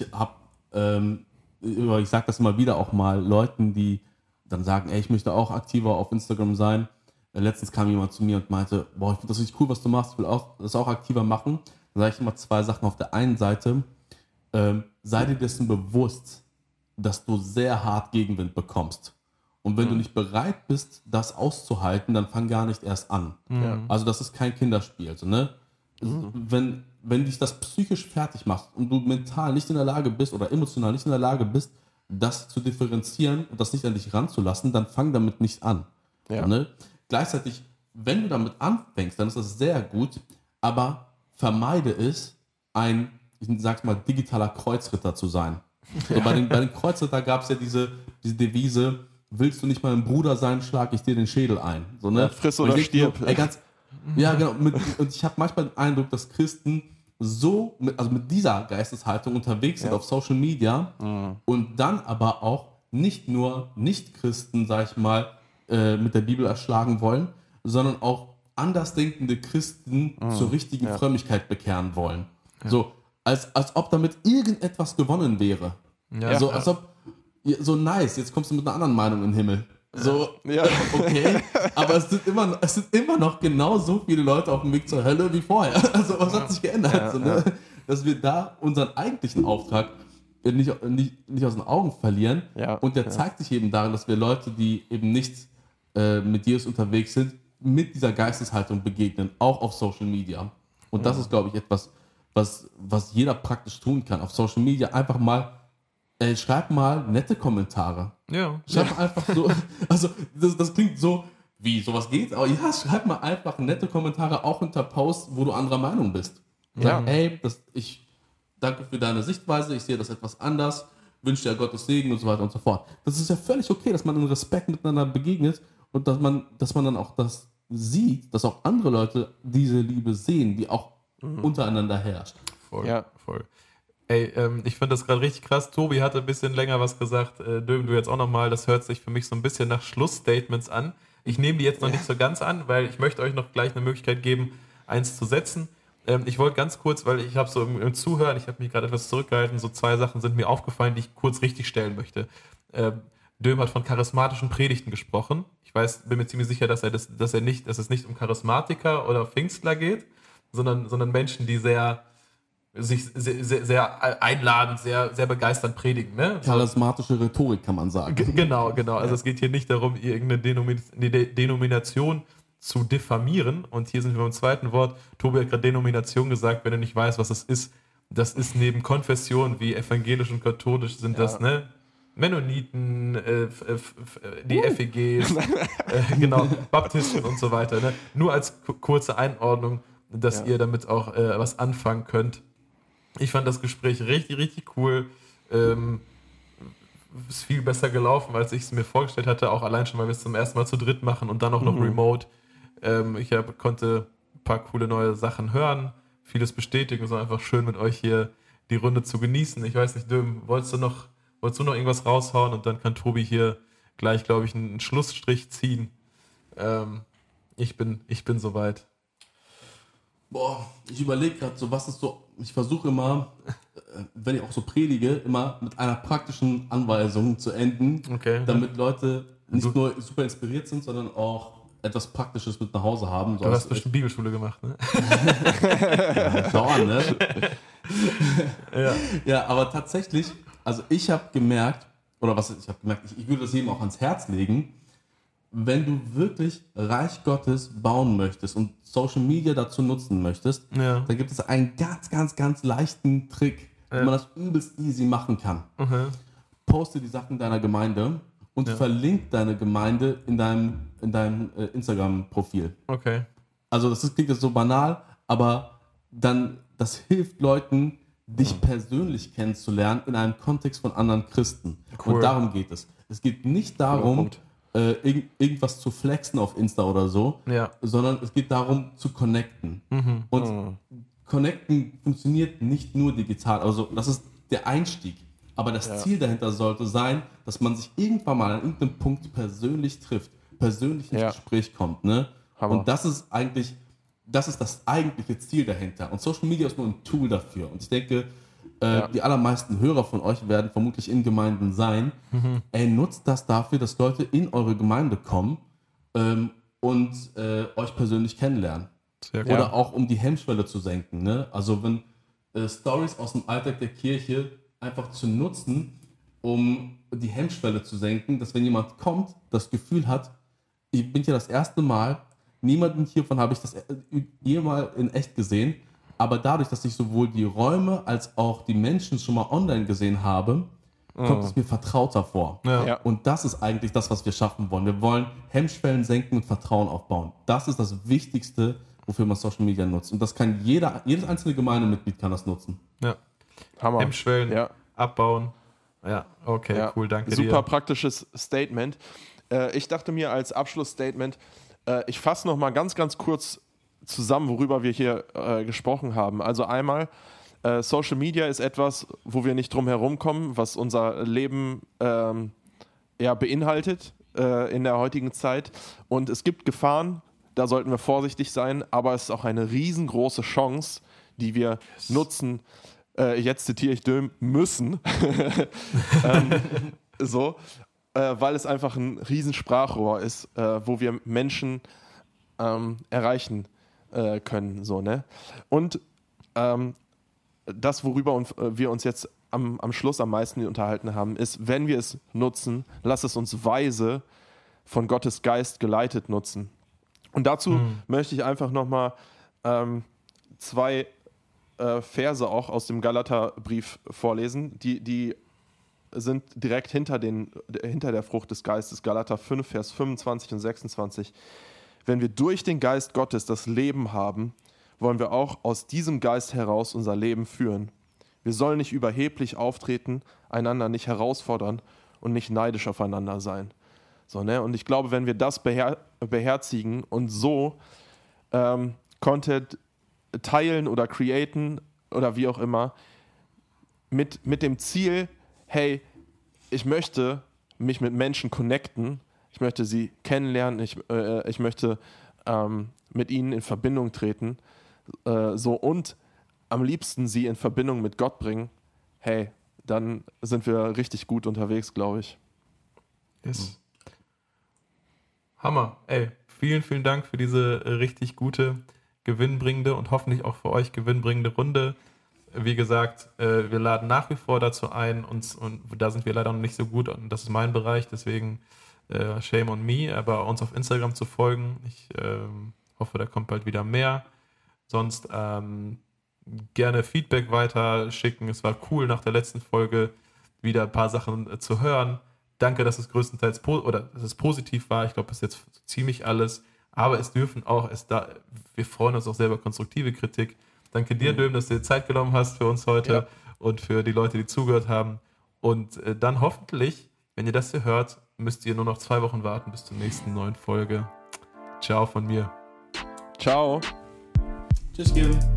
sage das immer wieder auch mal Leuten, die dann sagen, ey, ich möchte auch aktiver auf Instagram sein. Letztens kam jemand zu mir und meinte, boah, ich finde das richtig cool, was du machst, ich will das auch aktiver machen. Dann sage ich immer 2 Sachen. Auf der einen Seite, sei dir dessen bewusst, dass du sehr hart Gegenwind bekommst. Und wenn du nicht bereit bist, das auszuhalten, dann fang gar nicht erst an. Ja. Also das ist kein Kinderspiel. Also, ne? Wenn dich das psychisch fertig macht und du mental nicht in der Lage bist oder emotional nicht in der Lage bist, das zu differenzieren und das nicht an dich ranzulassen, dann fang damit nicht an. Ja. Ne? Gleichzeitig, wenn du damit anfängst, dann ist das sehr gut, aber vermeide es, ich sag's mal, digitaler Kreuzritter zu sein. So, bei den Kreuzritter gab es ja diese Devise, willst du nicht mal ein Bruder sein, schlag ich dir den Schädel ein. So, ne? Ja, friss oder stirb. Ja, genau. Und ich habe manchmal den Eindruck, dass Christen so mit dieser Geisteshaltung unterwegs sind auf Social Media und dann aber auch nicht nur Nicht-Christen, sag ich mal, mit der Bibel erschlagen wollen, sondern auch andersdenkende Christen zur richtigen Frömmigkeit bekehren wollen. Ja. So, als ob damit irgendetwas gewonnen wäre. Ja. So, als ob, so nice, jetzt kommst du mit einer anderen Meinung in den Himmel. So, okay, aber es sind immer noch genau so viele Leute auf dem Weg zur Hölle wie vorher. Also was hat sich geändert? So, ne? Dass wir da unseren eigentlichen Auftrag nicht aus den Augen verlieren. Ja. Und der zeigt sich eben darin, dass wir Leute, die eben nicht mit Jesus unterwegs sind, mit dieser Geisteshaltung begegnen, auch auf Social Media. Und das ist, glaube ich, etwas, was jeder praktisch tun kann. Auf Social Media einfach mal schreib mal nette Kommentare. Ja. Schreib einfach so, also das klingt so, wie, sowas geht? Aber ja, schreib mal einfach nette Kommentare auch unter Posts, wo du anderer Meinung bist. Sag, hey, ich danke für deine Sichtweise, ich sehe das etwas anders. wünscht dir Gottes Segen und so weiter und so fort. Das ist ja völlig okay, dass man in Respekt miteinander begegnet und dass man dann auch das sieht, dass auch andere Leute diese Liebe sehen, die auch untereinander herrscht. Voll. Ey, ich finde das gerade richtig krass. Tobi hatte ein bisschen länger was gesagt. Döm, du jetzt auch nochmal. Das hört sich für mich so ein bisschen nach Schlussstatements an. Ich nehme die jetzt noch nicht so ganz an, weil ich möchte euch noch gleich eine Möglichkeit geben, eins zu setzen. Ich wollte ganz kurz, weil ich habe so im Zuhören, ich habe mich gerade etwas zurückgehalten, so 2 Sachen sind mir aufgefallen, die ich kurz richtig stellen möchte. Döm hat von charismatischen Predigten gesprochen. Ich bin mir ziemlich sicher, dass es nicht um Charismatiker oder Pfingstler geht, sondern Menschen, die sehr einladend, sehr, sehr begeisternd predigen. Ne? Charismatische Rhetorik, kann man sagen. Genau. Also es geht hier nicht darum, irgendeine Denomination zu diffamieren. Und hier sind wir beim zweiten Wort. Tobi hat gerade Denomination gesagt, wenn du nicht weißt, was das ist neben Konfessionen wie evangelisch und katholisch sind das, ne? Mennoniten, die FEGs, genau, Baptisten und so weiter. Ne? Nur als kurze Einordnung, dass ihr damit auch was anfangen könnt. Ich fand das Gespräch richtig, richtig cool. Ist viel besser gelaufen, als ich es mir vorgestellt hatte. Auch allein schon, weil wir es zum ersten Mal zu dritt machen und dann auch noch remote. Ich konnte ein paar coole neue Sachen hören, vieles bestätigen. Es war einfach schön, mit euch hier die Runde zu genießen. Ich weiß nicht, Döm, wolltest du noch irgendwas raushauen? Und dann kann Tobi hier gleich, glaube ich, einen Schlussstrich ziehen. Ich bin soweit. Boah, ich überlege gerade so, ich versuche immer, wenn ich auch so predige, immer mit einer praktischen Anweisung zu enden, damit Leute nicht nur super inspiriert sind, sondern auch etwas Praktisches mit nach Hause haben. Du hast bestimmt Bibelschule gemacht, ne? Schau an, ne? Ja, aber tatsächlich, also ich habe gemerkt, ich würde das jedem auch ans Herz legen, wenn du wirklich Reich Gottes bauen möchtest und Social Media dazu nutzen möchtest, dann gibt es einen ganz, ganz, ganz leichten Trick, wie man das übelst easy machen kann. Poste die Sachen deiner Gemeinde und verlink deine Gemeinde in deinem Instagram-Profil. Okay. Also klingt jetzt so banal, aber das hilft Leuten, dich persönlich kennenzulernen in einem Kontext von anderen Christen. Cool. Und darum geht es. Es geht nicht darum, irgendwas zu flexen auf Insta oder so, sondern es geht darum, zu connecten. Und connecten funktioniert nicht nur digital, also das ist der Einstieg. Aber das Ziel dahinter sollte sein, dass man sich irgendwann mal an irgendeinem Punkt persönlich trifft, persönlich ins Gespräch kommt. Ne? Und das ist das eigentliche Ziel dahinter. Und Social Media ist nur ein Tool dafür. Und ich denke, die allermeisten Hörer von euch werden vermutlich in Gemeinden sein. Nutzt das dafür, dass Leute in eure Gemeinde kommen und euch persönlich kennenlernen. Oder auch um die Hemmschwelle zu senken. Ne? Also wenn Stories aus dem Alltag der Kirche einfach zu nutzen, um die Hemmschwelle zu senken, dass wenn jemand kommt, das Gefühl hat, ich bin hier das erste Mal, niemanden hiervon habe ich das jemals in echt gesehen, aber dadurch, dass ich sowohl die Räume als auch die Menschen schon mal online gesehen habe, kommt es mir vertrauter vor. Und das ist eigentlich das, was wir schaffen wollen. Wir wollen Hemmschwellen senken und Vertrauen aufbauen. Das ist das Wichtigste, wofür man Social Media nutzt. Und das kann jedes einzelne Gemeindemitglied kann das nutzen. Ja. Hammer. Hemmschwellen abbauen. Ja, okay, cool, danke dir. Super praktisches Statement. Ich dachte mir als Abschlussstatement, ich fasse noch mal ganz, ganz kurz zusammen, worüber wir hier gesprochen haben. Also einmal, Social Media ist etwas, wo wir nicht drum herum kommen, was unser Leben beinhaltet in der heutigen Zeit. Und es gibt Gefahren, da sollten wir vorsichtig sein, aber es ist auch eine riesengroße Chance, die wir nutzen. Jetzt zitiere ich Döm, müssen. Weil es einfach ein Riesensprachrohr ist, wo wir Menschen erreichen können. So, ne? Und das, worüber wir uns jetzt am Schluss am meisten unterhalten haben, ist, wenn wir es nutzen, lass es uns weise von Gottes Geist geleitet nutzen. Und dazu möchte ich einfach nochmal 2 Verse auch aus dem Galaterbrief vorlesen, die sind direkt hinter der Frucht des Geistes. Galater 5, Vers 25 und 26. Wenn wir durch den Geist Gottes das Leben haben, wollen wir auch aus diesem Geist heraus unser Leben führen. Wir sollen nicht überheblich auftreten, einander nicht herausfordern und nicht neidisch aufeinander sein. So, ne? Und ich glaube, wenn wir das beherzigen und so Content teilen oder createn oder wie auch immer, mit dem Ziel, hey, ich möchte mich mit Menschen connecten, ich möchte sie kennenlernen, ich möchte mit ihnen in Verbindung treten, und am liebsten sie in Verbindung mit Gott bringen, hey, dann sind wir richtig gut unterwegs, glaube ich. Yes. Hammer. Ey, vielen, vielen Dank für diese richtig gute, gewinnbringende und hoffentlich auch für euch gewinnbringende Runde. Wie gesagt, wir laden nach wie vor dazu ein, und da sind wir leider noch nicht so gut, und das ist mein Bereich, deswegen shame on me, aber uns auf Instagram zu folgen. Ich hoffe, da kommt bald wieder mehr. Sonst gerne Feedback weiter schicken. Es war cool, nach der letzten Folge wieder ein paar Sachen zu hören. Danke, dass es größtenteils dass es positiv war. Ich glaube, das ist jetzt so ziemlich alles. Aber es dürfen auch, wir freuen uns auch selber konstruktive Kritik. Danke dir, Döm, dass du dir Zeit genommen hast für uns heute und für die Leute, die zugehört haben. Und dann hoffentlich, wenn ihr das hier hört, müsst ihr nur noch 2 Wochen warten bis zur nächsten neuen Folge. Ciao von mir. Ciao. Tschüss, Kim.